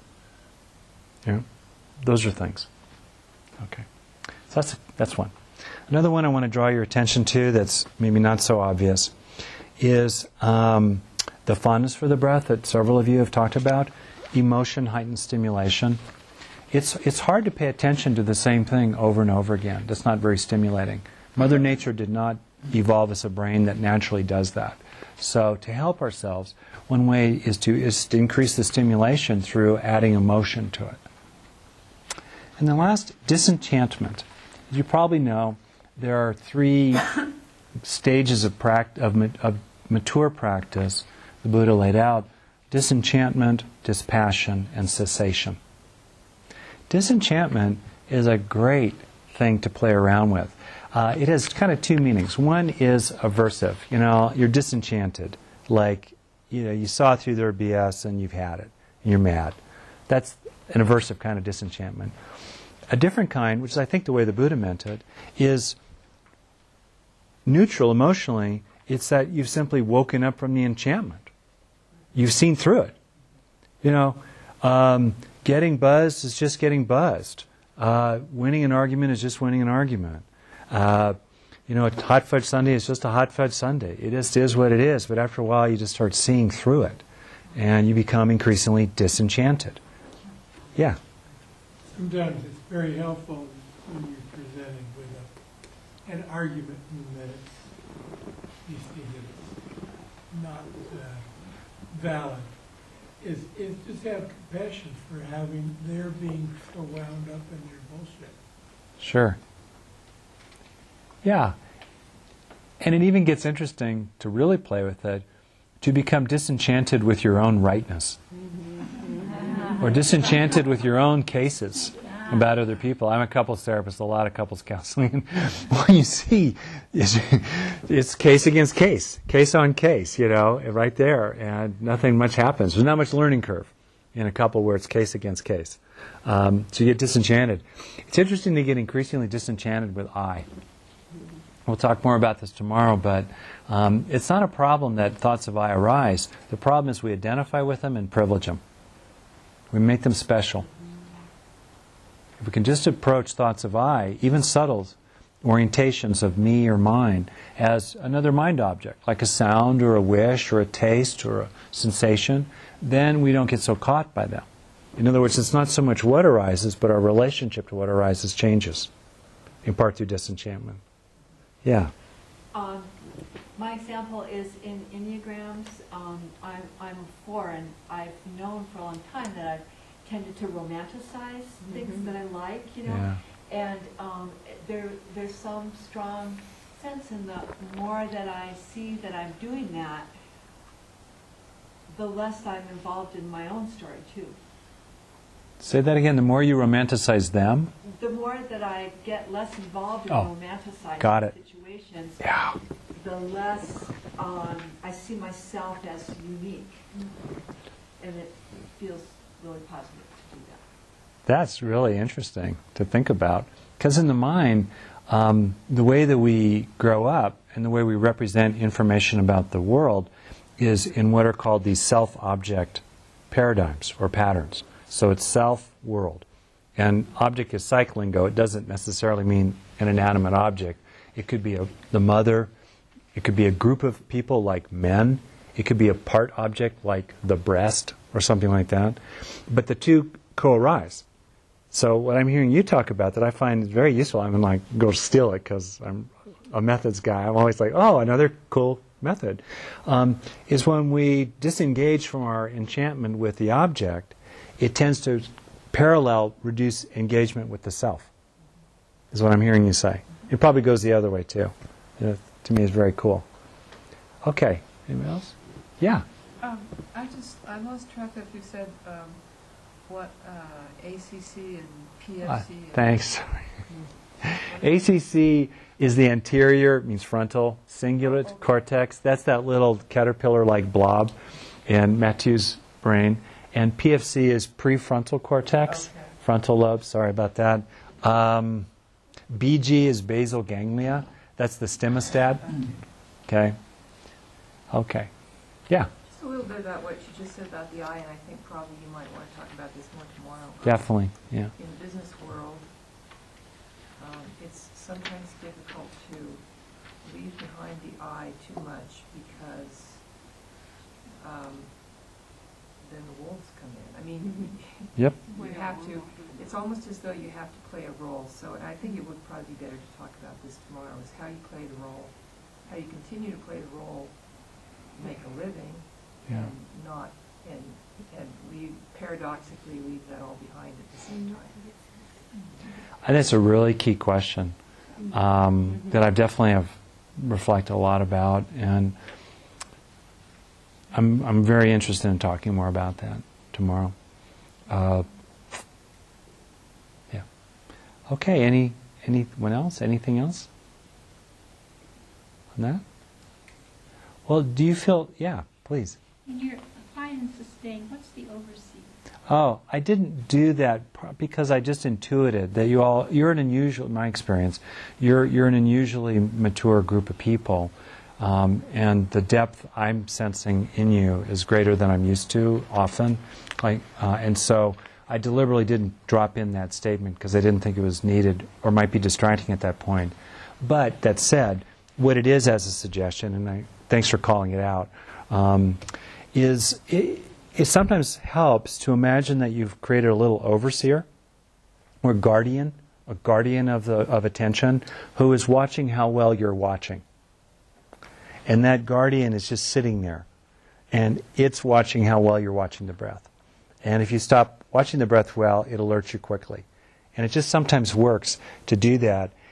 You know, those are things. Okay. So that's, that's one. Another one I want to draw your attention to that's maybe not so obvious is um, the fondness for the breath that several of you have talked about. Emotion, heightened stimulation. It's, it's hard to pay attention to the same thing over and over again. That's not very stimulating. Mother Nature did not evolve us a brain that naturally does that. So to help ourselves, one way is to, is to increase the stimulation through adding emotion to it. And the last, disenchantment. As you probably know, there are three stages of, pract- of, ma- of mature practice the Buddha laid out: disenchantment, dispassion, and cessation. Disenchantment is a great thing to play around with. Uh, it has kind of two meanings. One is aversive. You know, you're disenchanted. Like, you know, you saw through their B S and you've had it. And you're mad. That's an aversive kind of disenchantment. A different kind, which is I think the way the Buddha meant it, is neutral emotionally. It's that you've simply woken up from the enchantment. You've seen through it. You know, um, getting buzzed is just getting buzzed. Uh, winning an argument is just winning an argument. Uh, you know, a hot fudge sundae is just a hot fudge sundae. It just is what it is, but after a while you just start seeing through it. And you become increasingly disenchanted. Yeah? Sometimes it's very helpful when you're presented with a, an argument in that it's, you see that it's not uh, valid. Is, is just have compassion for having their being so wound up in your bullshit. Sure. Yeah. And it even gets interesting to really play with it, to become disenchanted with your own rightness. Or disenchanted with your own cases. about other people. I'm a couples therapist, a lot of couples counseling. What you see is it's case against case, case on case, you know, right there, and nothing much happens. There's not much learning curve in a couple where it's case against case. Um, so you get disenchanted. It's interesting to get increasingly disenchanted with I. We'll talk more about this tomorrow, but um, it's not a problem that thoughts of I arise. The problem is we identify with them and privilege them. We make them special. If we can just approach thoughts of I, even subtle orientations of me or mine, as another mind object, like a sound or a wish or a taste or a sensation, then we don't get so caught by them. In other words, it's not so much what arises, but our relationship to what arises changes, in part through disenchantment. Yeah. Um, my example is in Enneagrams. Um, I'm, I'm a four, and I've known for a long time that I've tended to romanticize things that I like, you know. Yeah. And um, there, there's some strong sense in the more that I see that I'm doing that, the less I'm involved in my own story, too. Say that again. The more you romanticize them. The more that I get less involved in Oh, romanticizing got it. situations, Yeah. the less um, I see myself as unique. And it feels really positive to do that. That's really interesting to think about. Because in the mind, um, the way that we grow up and the way we represent information about the world is in what are called these self-object paradigms or patterns. So it's self-world. And object is cyclingo. It doesn't necessarily mean an inanimate object. It could be a, the mother. It could be a group of people like men. It could be a part object like the breast or something like that. But the two co-arise. So what I'm hearing you talk about that I find is very useful, I'm like, go steal it because I'm a methods guy. I'm always like, oh, another cool method, um, is when we disengage from our enchantment with the object, it tends to parallel reduce engagement with the self, is what I'm hearing you say. It probably goes the other way, too. You know, to me, it's very cool. Okay. Anyone else? Yeah. Um, I just, I lost track of, you said, um, what, uh, A C C and P Uh, F C. and- thanks. A C C is the anterior, it means frontal, cingulate Oh, okay. cortex. That's that little caterpillar-like blob in Matthew's brain. And P F C is prefrontal cortex, Okay. frontal lobe. Sorry about that. Um, B G is basal ganglia. That's the stemostat. Okay. Okay. Yeah, Just a little bit about what you just said about the eye, and I think probably you might want to talk about this more tomorrow. definitely. Yeah. In the business world, um, it's sometimes difficult to leave behind the eye too much because um, then the wolves come in. I mean, Yep. you have to, it's almost as though you have to play a role. So I think it would probably be better to talk about this tomorrow, is how you play the role, how you continue to play the role, make a living, Yeah. and not, and, and leave, paradoxically leave that all behind at the same time. I think it's a really key question um, that I've definitely have reflected a lot about, and I'm I'm very interested in talking more about that tomorrow. Uh, yeah. Okay. Any anyone else? Anything else on that? Well, do you feel? Yeah, please. When you're apply and sustain, what's the oversee? Oh, I didn't do that pr- because I just intuited that you all, you're an unusual, in my experience, you're, you're an unusually mature group of people, um, and the depth I'm sensing in you is greater than I'm used to often. Like, uh, and so I deliberately didn't drop in that statement because I didn't think it was needed or might be distracting at that point. But that said, what it is as a suggestion, and I, thanks for calling it out, um, is it, it sometimes helps to imagine that you've created a little overseer or guardian, a guardian of the of attention, who is watching how well you're watching. And that guardian is just sitting there, and it's watching how well you're watching the breath. And if you stop watching the breath well, it alerts you quickly. And it just sometimes works to do that.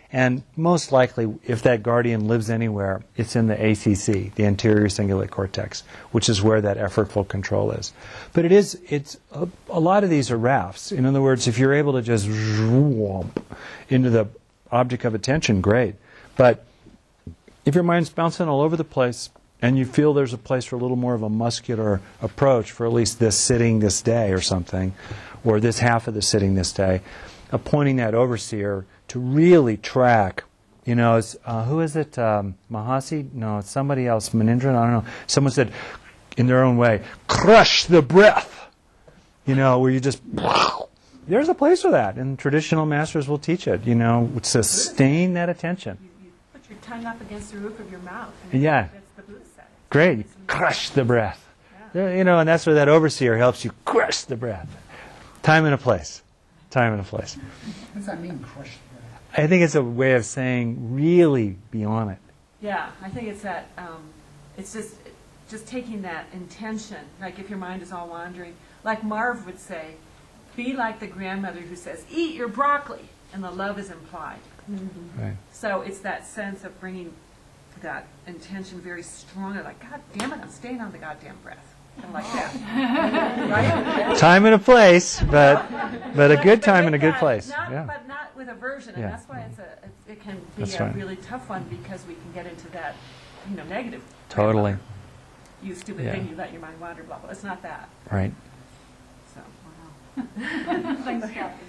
And most likely, if that guardian lives anywhere, it's in the A C C, the anterior cingulate cortex, which is where that effortful control is. But it is, it's a, a lot of these are rafts. In other words, if you're able to just into the object of attention, great. But if your mind's bouncing all over the place and you feel there's a place for a little more of a muscular approach for at least this sitting this day or something, or this half of the sitting this day, appointing that overseer to really track, you know, it's, uh, who is it? Um, Mahasi? No, it's somebody else. Manindra? I don't know. Someone said, in their own way, crush the breath. You know, where you just, there's a place for that, and traditional masters will teach it, you know, sustain that attention. You, you put your tongue up against the roof of your mouth. And Yeah. That's the Buddha setting. Great. Crush the breath. Yeah. You know, and that's where that overseer helps you crush the breath. Time and a place. Time and a place. What does that mean, crush the breath? I think it's a way of saying really be on it. Yeah, I think it's that, um, it's just, just taking that intention, like if your mind is all wandering, like Marv would say, be like the grandmother who says, eat your broccoli, and the love is implied. Mm-hmm. Right. So it's that sense of bringing that intention very strongly, like, God damn it, I'm staying on the goddamn breath. And like that. Right? Time and a place, but but a good time and a good that, place. Not, Yeah. But not with aversion, and Yeah. that's why it's a, it's, it can be That's a right. really tough one, because we can get into that, you know, negative. Totally. You stupid Yeah. thing, you let your mind wander, blah, blah. It's not that. Right. So, wow. Things happen.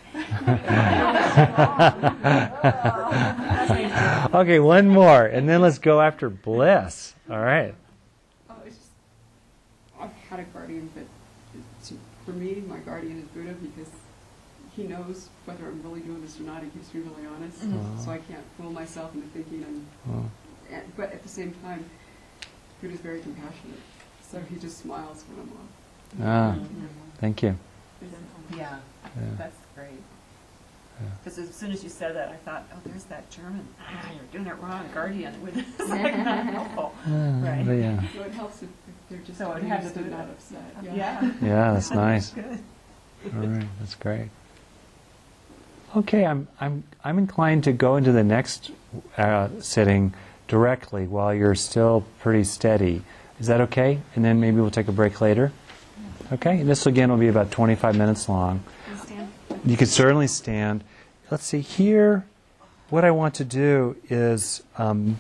Okay, one more, and then let's go after bliss. All right. Oh, it's just, I've had a guardian, but it's, for me, my guardian is Buddha, because he knows whether I'm really doing this or not. He keeps me really honest, Mhm. so I can't fool myself into thinking I'm. Oh. and- But at the same time, Buddha's very compassionate, so he just smiles when I'm off. Ah, thank you. Yeah, Yeah. that's great. Yeah. Because as soon as you said that, I thought, oh, there's that German. Ah, you're doing it wrong, guardian. It was like not helpful. Ah, Right. but yeah. So it helps if, if they're just So it amused has to and do not that. upset. Yeah. Yeah, that's nice. Good. All right, that's great. Okay, I'm I'm I'm inclined to go into the next uh, sitting directly while you're still pretty steady. Is that okay? And then maybe we'll take a break later. Okay, and this again will be about twenty-five minutes long. You could certainly stand. Let's see here. What I want to do is um,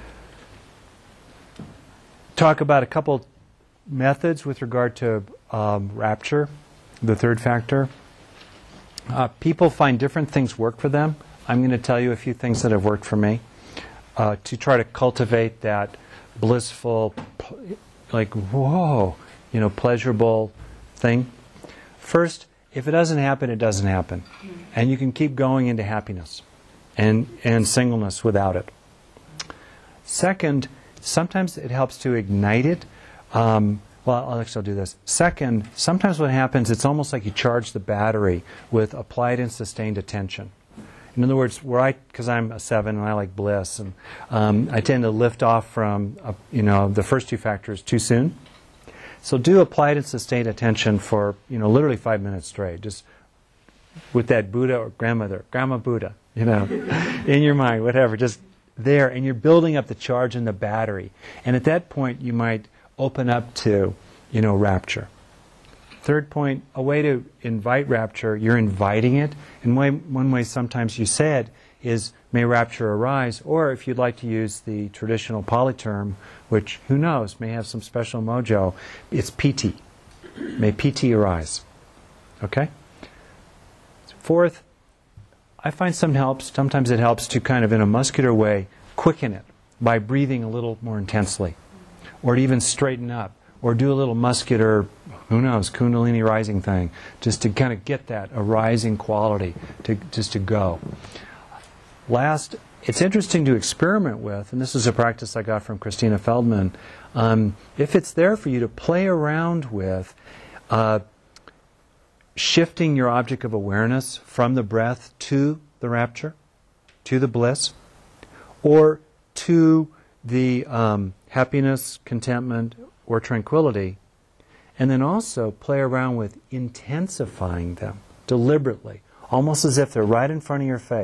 talk about a couple methods with regard to um, rapture, the third factor. Uh, people find different things work for them. I'm going to tell you a few things that have worked for me uh, to try to cultivate that blissful, like, whoa, you know, pleasurable thing. First, if it doesn't happen, it doesn't happen. And you can keep going into happiness and, and singleness without it. Second, sometimes it helps to ignite it. Um, well, I'll actually do this. Second, sometimes what happens, it's almost like you charge the battery with applied and sustained attention. In other words, where I, because I'm a seven and I like bliss, and um, I tend to lift off from, uh, you know, the first two factors too soon. So do applied and sustained attention for, you know, literally five minutes straight, just with that Buddha or grandmother, Grandma Buddha, you know, in your mind, whatever, just there, and you're building up the charge in the battery. And at that point, you might open up to, you know, rapture. Third point, a way to invite rapture, you're inviting it. And way, one way sometimes you say it is, may rapture arise, or if you'd like to use the traditional Pali term, which, who knows, may have some special mojo, it's piti. May piti arise. Okay? Fourth, I find some helps, sometimes it helps to kind of in a muscular way quicken it by breathing a little more intensely, or to even straighten up, or do a little muscular, who knows, kundalini rising thing, just to kind of get that, a rising quality, to just to go. Last, it's interesting to experiment with, and this is a practice I got from Christina Feldman, um, if it's there for you to play around with uh, shifting your object of awareness from the breath to the rapture, to the bliss, or to the um, happiness, contentment, or tranquility, and then also play around with intensifying them deliberately, almost as if they're right in front of your face.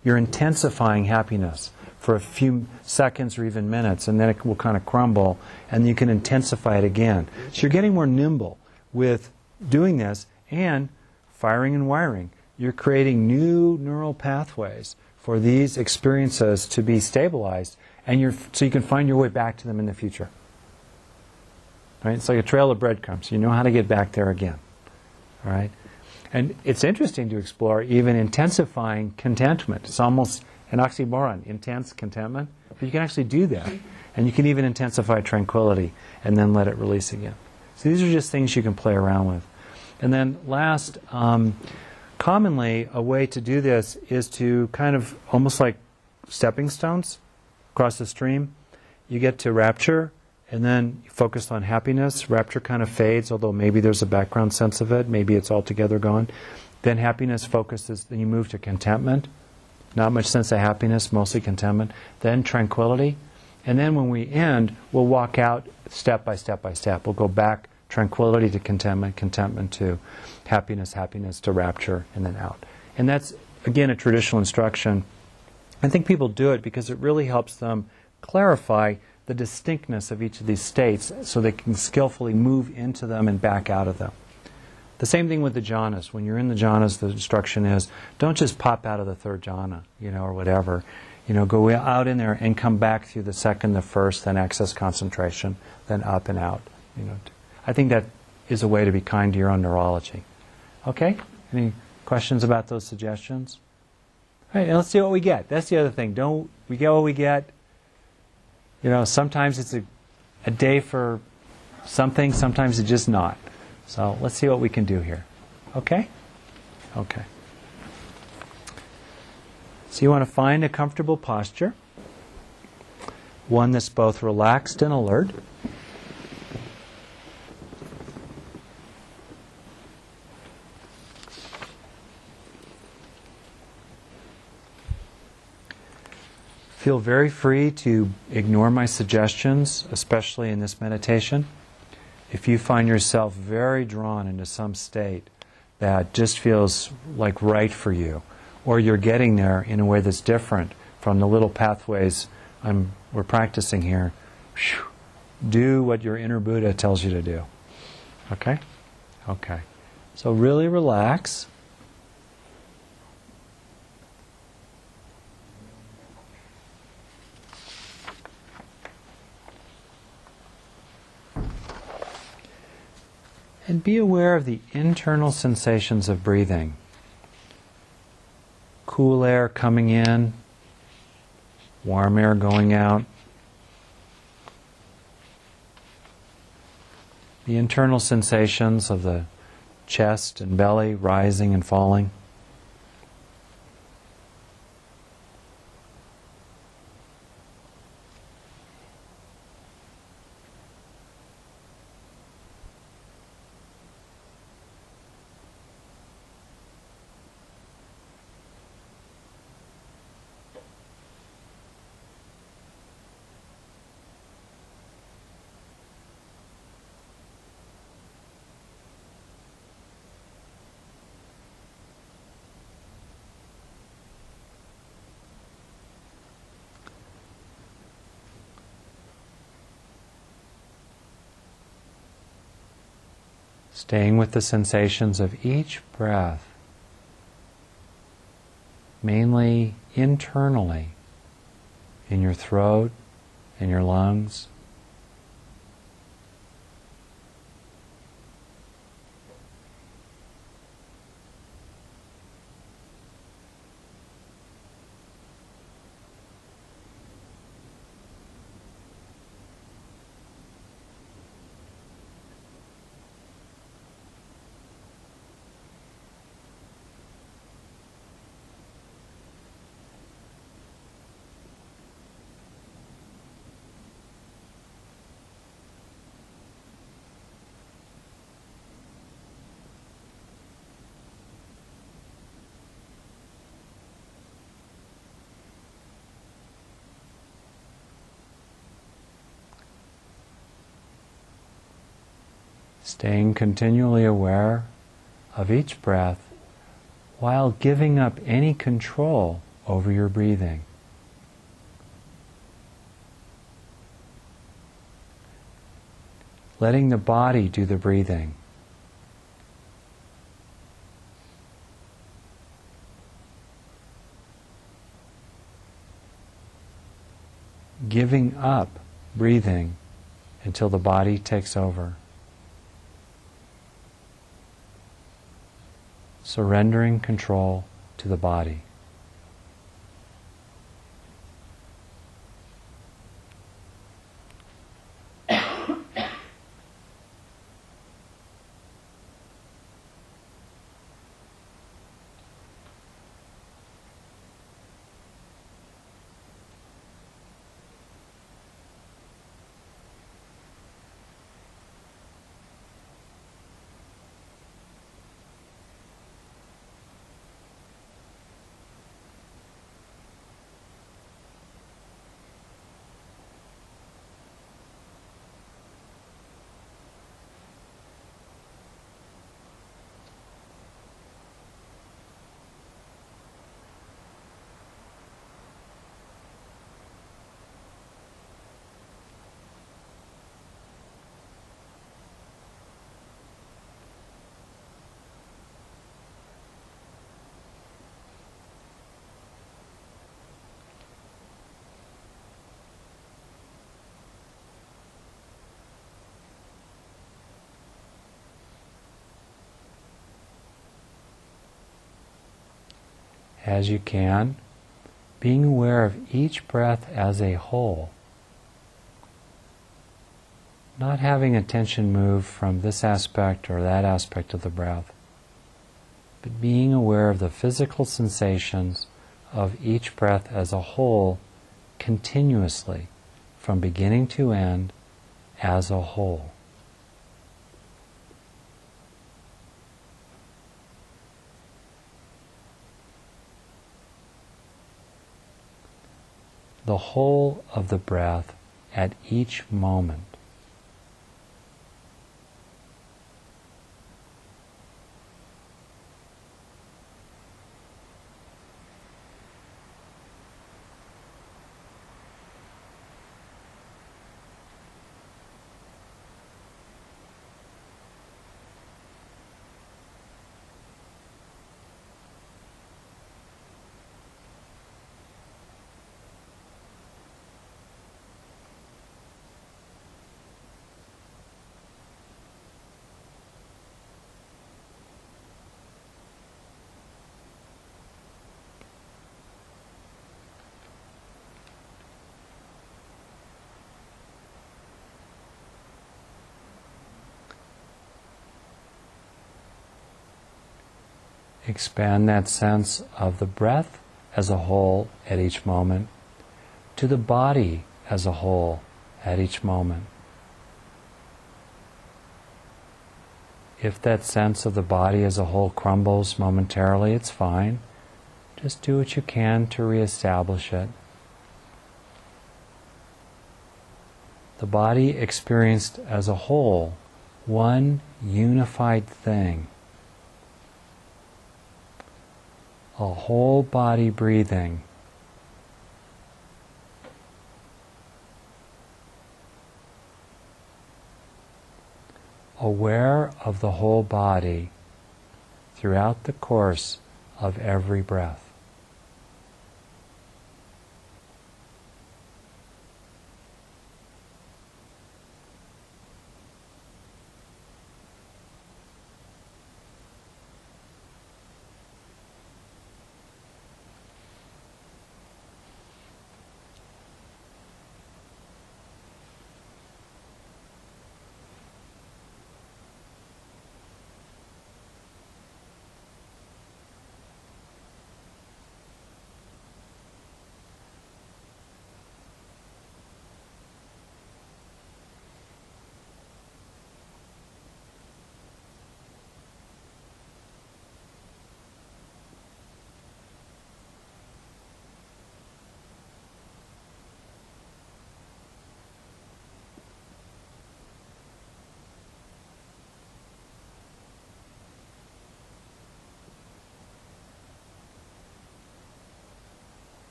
you're intensifying happiness for a few seconds or even minutes, and then it will kind of crumble, and you can intensify it again. So you're getting more nimble with doing this and firing and wiring. You're creating new neural pathways for these experiences to be stabilized, and you're, so you can find your way back to them in the future. Right? It's like a trail of breadcrumbs. You know how to get back there again. All right? And it's interesting to explore even intensifying contentment. It's almost an oxymoron, intense contentment. But you can actually do that. And you can even intensify tranquility and then let it release again. So these are just things you can play around with. And then last, um, commonly a way to do this is to kind of almost like stepping stones across the stream. You get to rapture, and then you focus on happiness. Rapture kind of fades, although maybe there's a background sense of it. Maybe it's altogether gone. Then happiness focuses, then you move to contentment. Not much sense of happiness, mostly contentment. Then tranquility. And then when we end, we'll walk out step by step by step. We'll go back, tranquility to contentment, contentment to happiness, happiness to rapture, and then out. And that's, again, a traditional instruction. I think people do it because it really helps them clarify the distinctness of each of these states so they can skillfully move into them and back out of them. The same thing with the jhanas. When you're in the jhanas, the instruction is, don't just pop out of the third jhana, you know, or whatever. You know, go out in there and come back through the second, the first, then access concentration, then up and out. You know, I think that is a way to be kind to your own neurology. Okay? Any questions about those suggestions? All right, and let's see what we get. That's the other thing. Don't we get what we get? You know, sometimes it's a, a day for something, sometimes it's just not. So let's see what we can do here. Okay? Okay. So you want to find a comfortable posture, one that's both relaxed and alert. Feel very free to ignore my suggestions, especially in this meditation. If you find yourself very drawn into some state that just feels like right for you, or you're getting there in a way that's different from the little pathways I'm, we're practicing here, do what your inner Buddha tells you to do. Okay? Okay. So really relax. And be aware of the internal sensations of breathing. Cool air coming in, warm air going out. The internal sensations of the chest and belly rising and falling. Staying with the sensations of each breath, mainly internally, in your throat, in your lungs. Staying continually aware of each breath while giving up any control over your breathing. Letting the body do the breathing. Giving up breathing until the body takes over. Surrendering control to the body. As you can, being aware of each breath as a whole. Not having attention move from this aspect or that aspect of the breath, but being aware of the physical sensations of each breath as a whole continuously, from beginning to end, as a whole. The whole of the breath at each moment. Expand that sense of the breath as a whole at each moment to the body as a whole at each moment. If that sense of the body as a whole crumbles momentarily, it's fine. Just do what you can to reestablish it. The body experienced as a whole, one unified thing. A whole body breathing. Aware of the whole body throughout the course of every breath.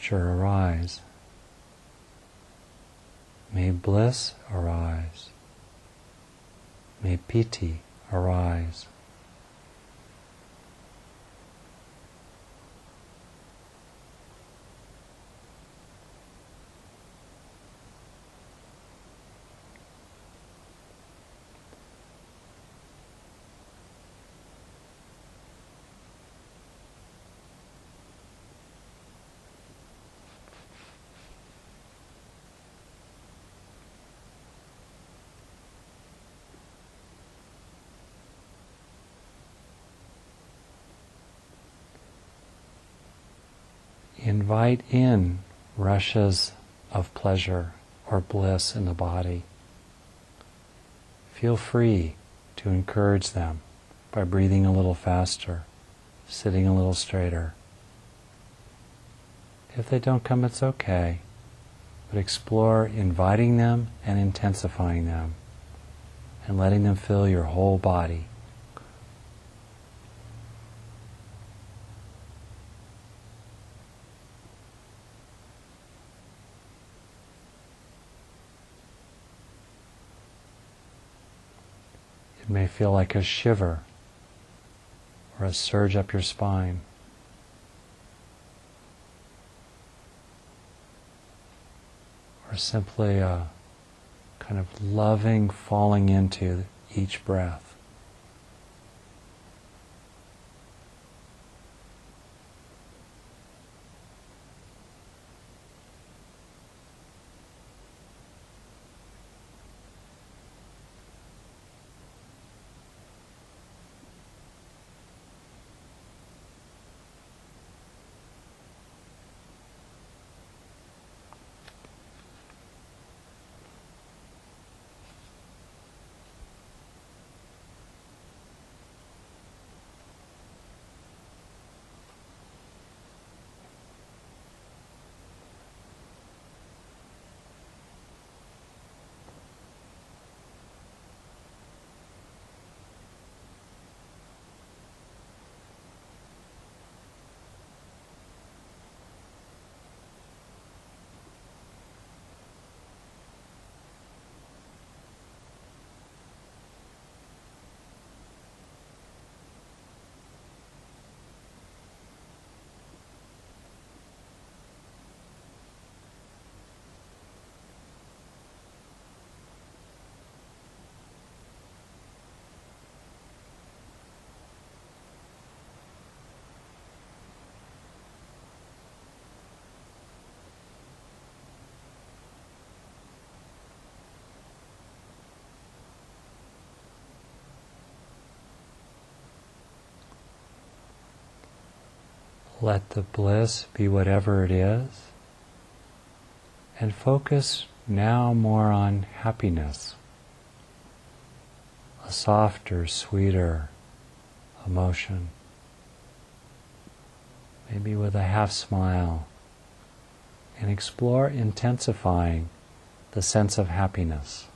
rapture arise. May bliss arise. May piti arise. Invite in rushes of pleasure or bliss in the body. Feel free to encourage them by breathing a little faster, sitting a little straighter. If they don't come, it's okay, but explore inviting them and intensifying them and letting them fill your whole body. It may feel like a shiver or a surge up your spine. Or simply a kind of loving falling into each breath. Let the bliss be whatever it is, and focus now more on happiness, a softer, sweeter emotion, maybe with a half smile, and explore intensifying the sense of happiness.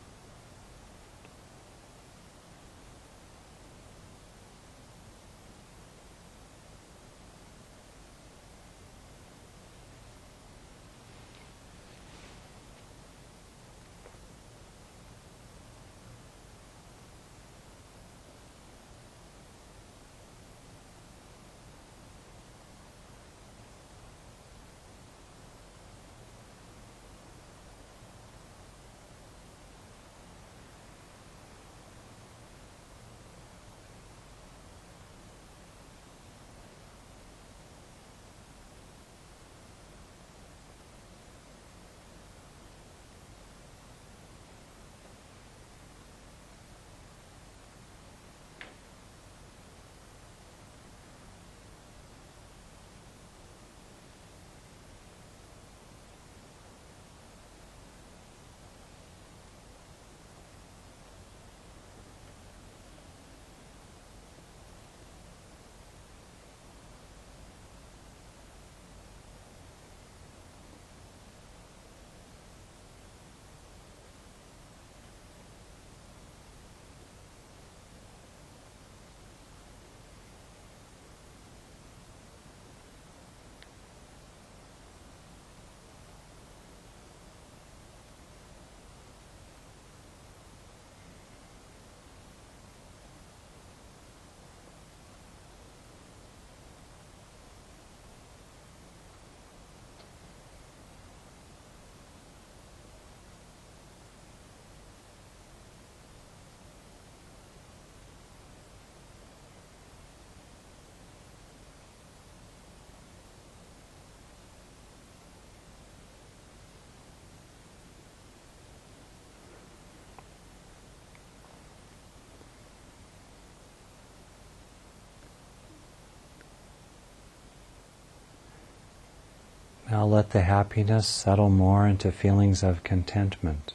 Now let the happiness settle more into feelings of contentment.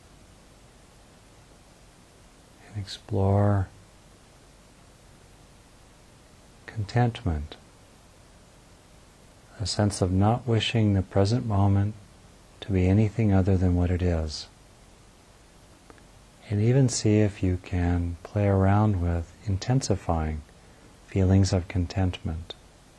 And explore contentment, a sense of not wishing the present moment to be anything other than what it is. And even see if you can play around with intensifying feelings of contentment.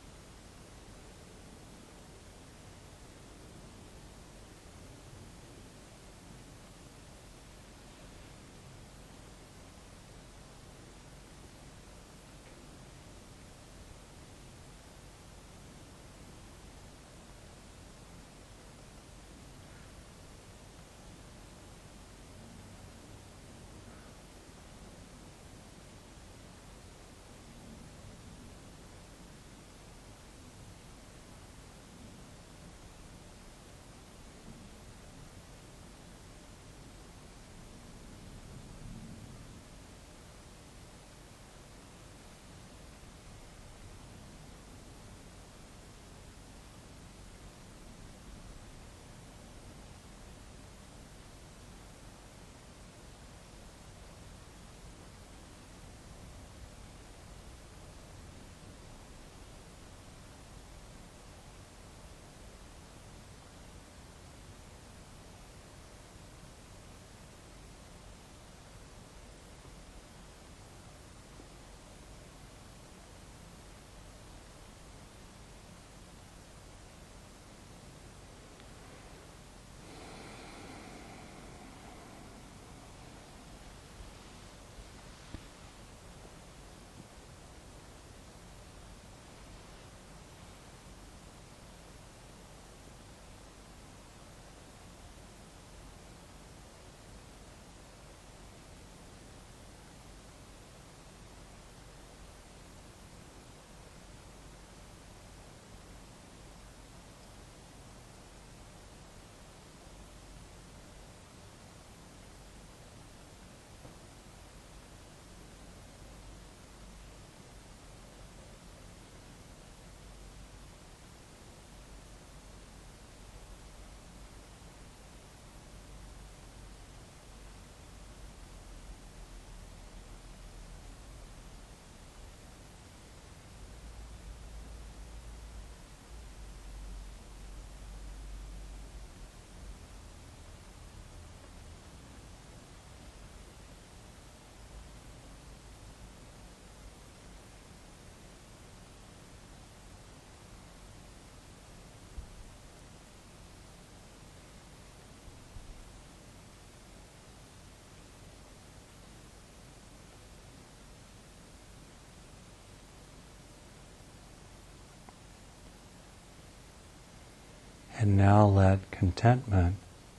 And now let contentment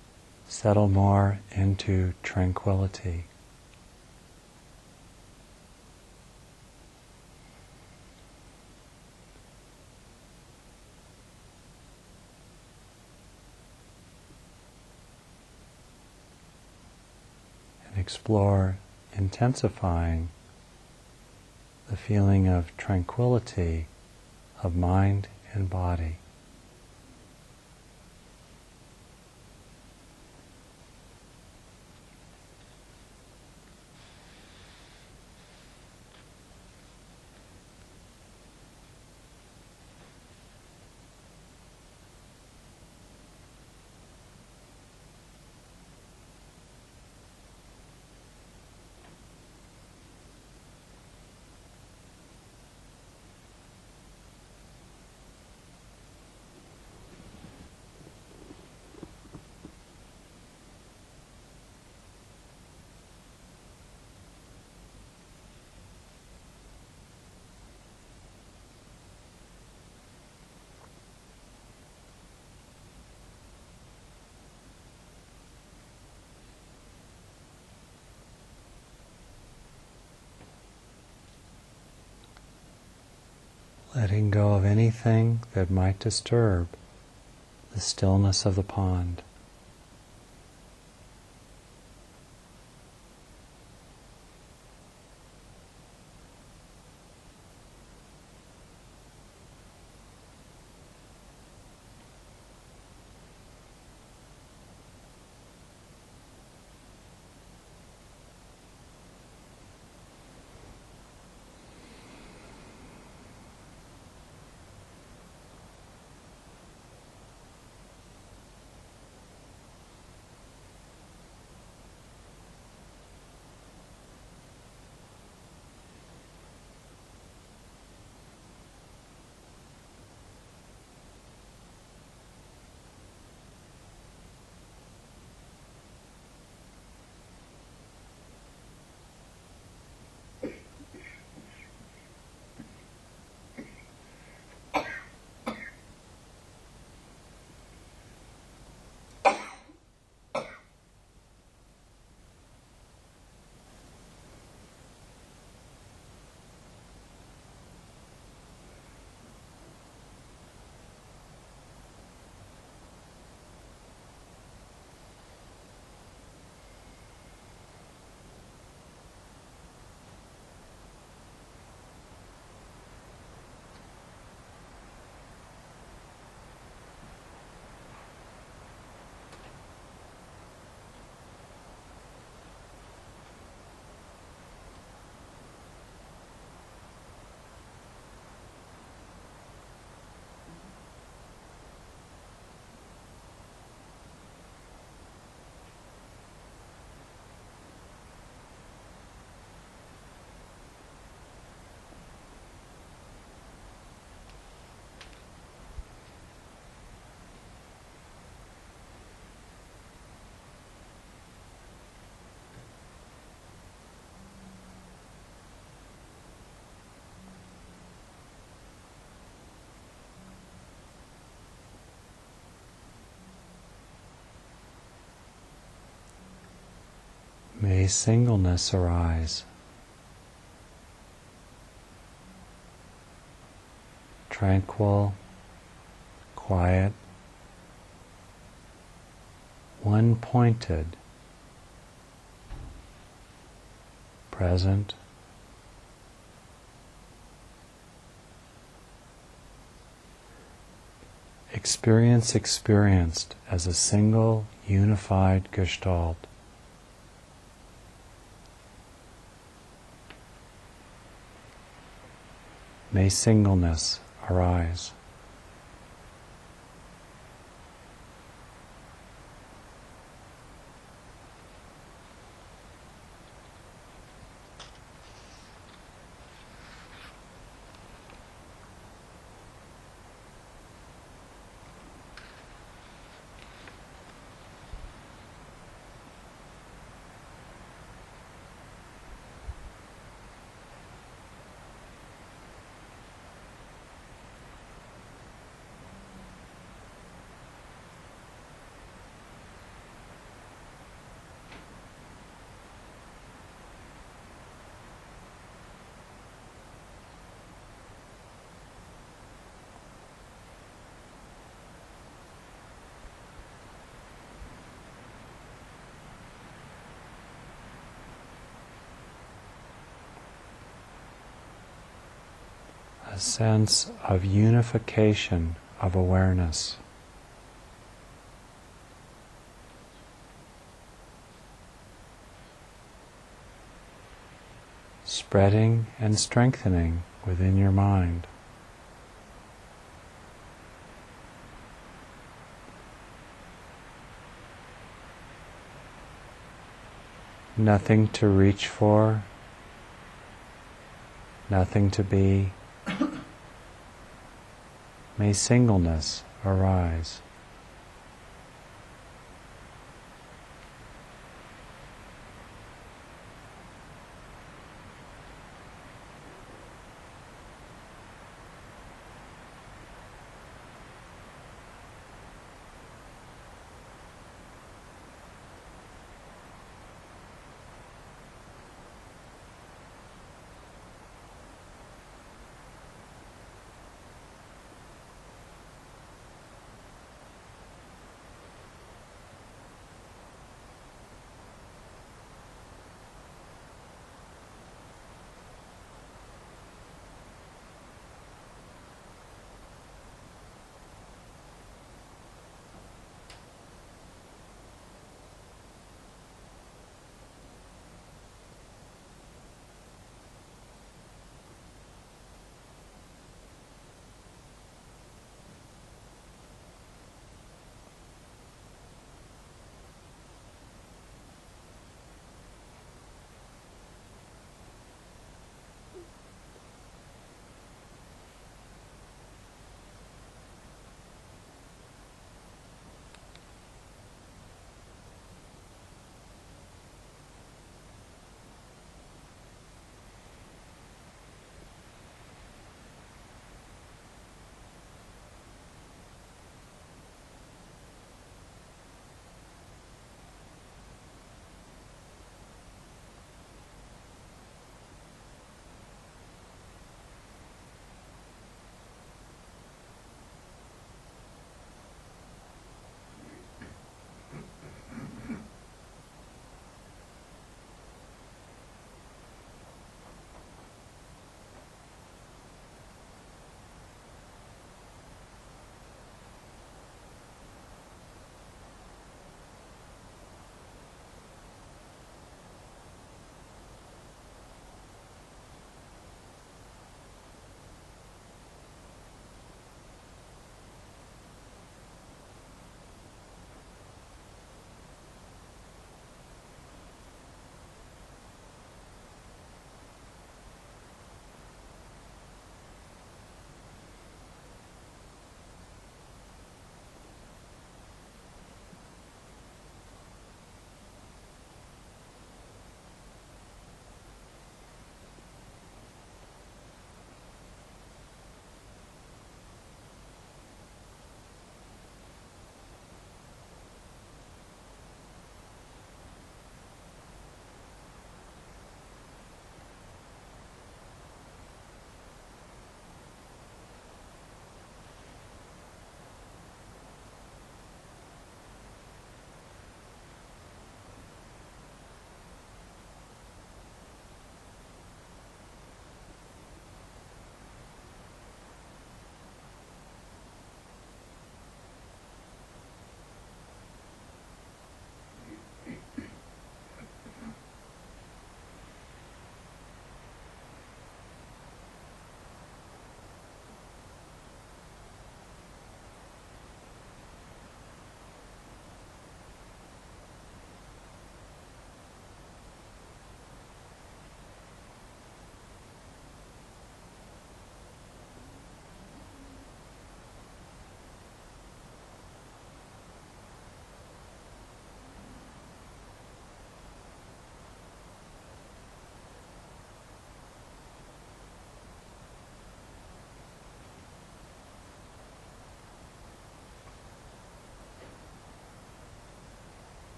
settle more into tranquility. And explore intensifying the feeling of tranquility of mind and body. Letting go of anything that might disturb the stillness of the pond. May singleness arise. Tranquil, quiet, one-pointed, present, experience experienced as a single, unified gestalt. May singleness arise. A sense of unification of awareness. Spreading and strengthening within your mind. Nothing to reach for, nothing to be. May singleness arise.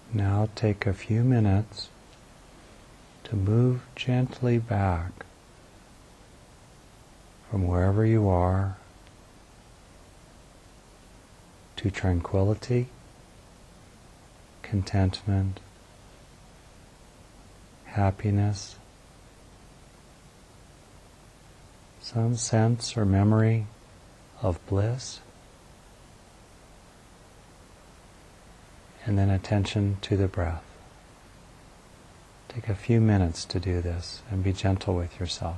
Now take a few minutes to move gently back from wherever you are to tranquility, contentment, happiness, some sense or memory of bliss, and then attention to the breath. Take a few minutes to do this and be gentle with yourself.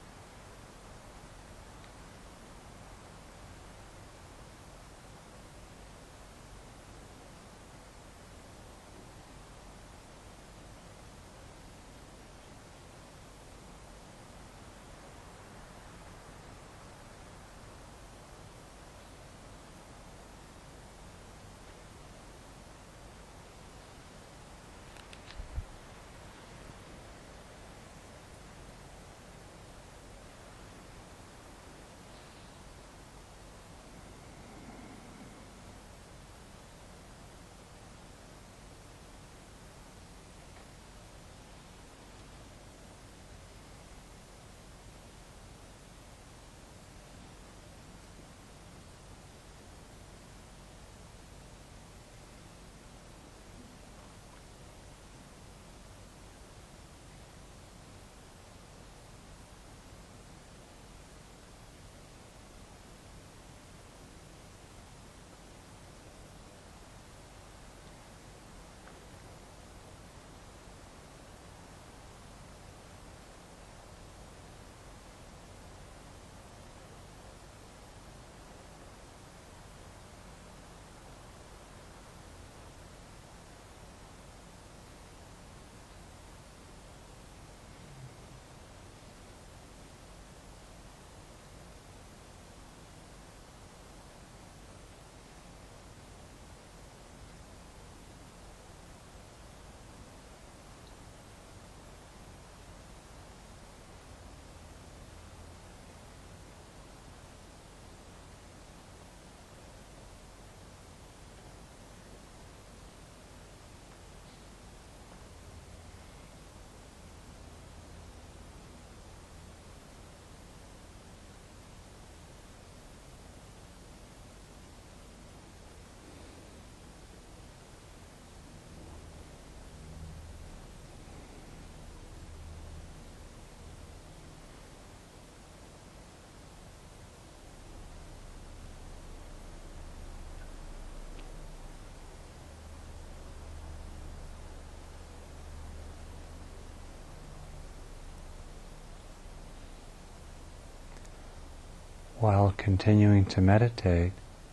While continuing to meditate,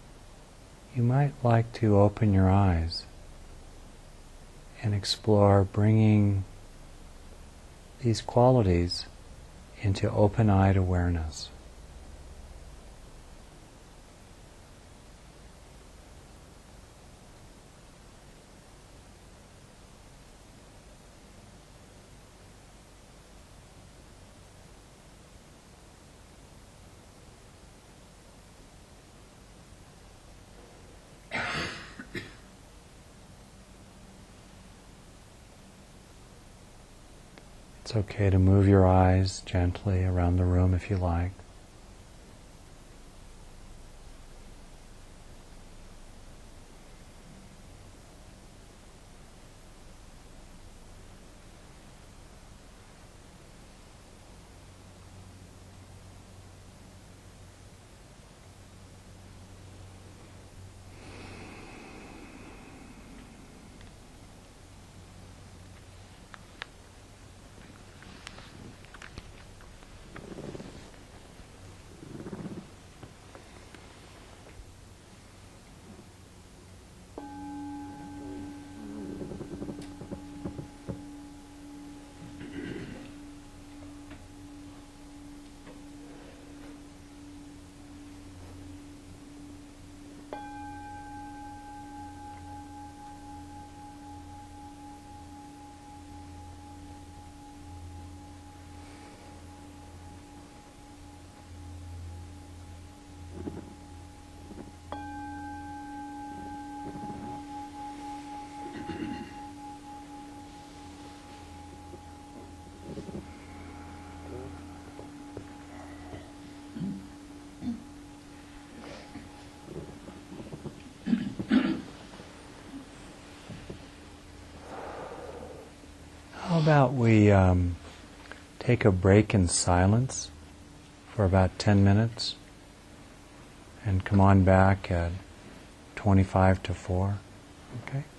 you might like to open your eyes and explore bringing these qualities into open-eyed awareness. It's okay to move your eyes gently around the room if you like. about we um, take a break in silence for about ten minutes and come on back at twenty-five to four? Okay?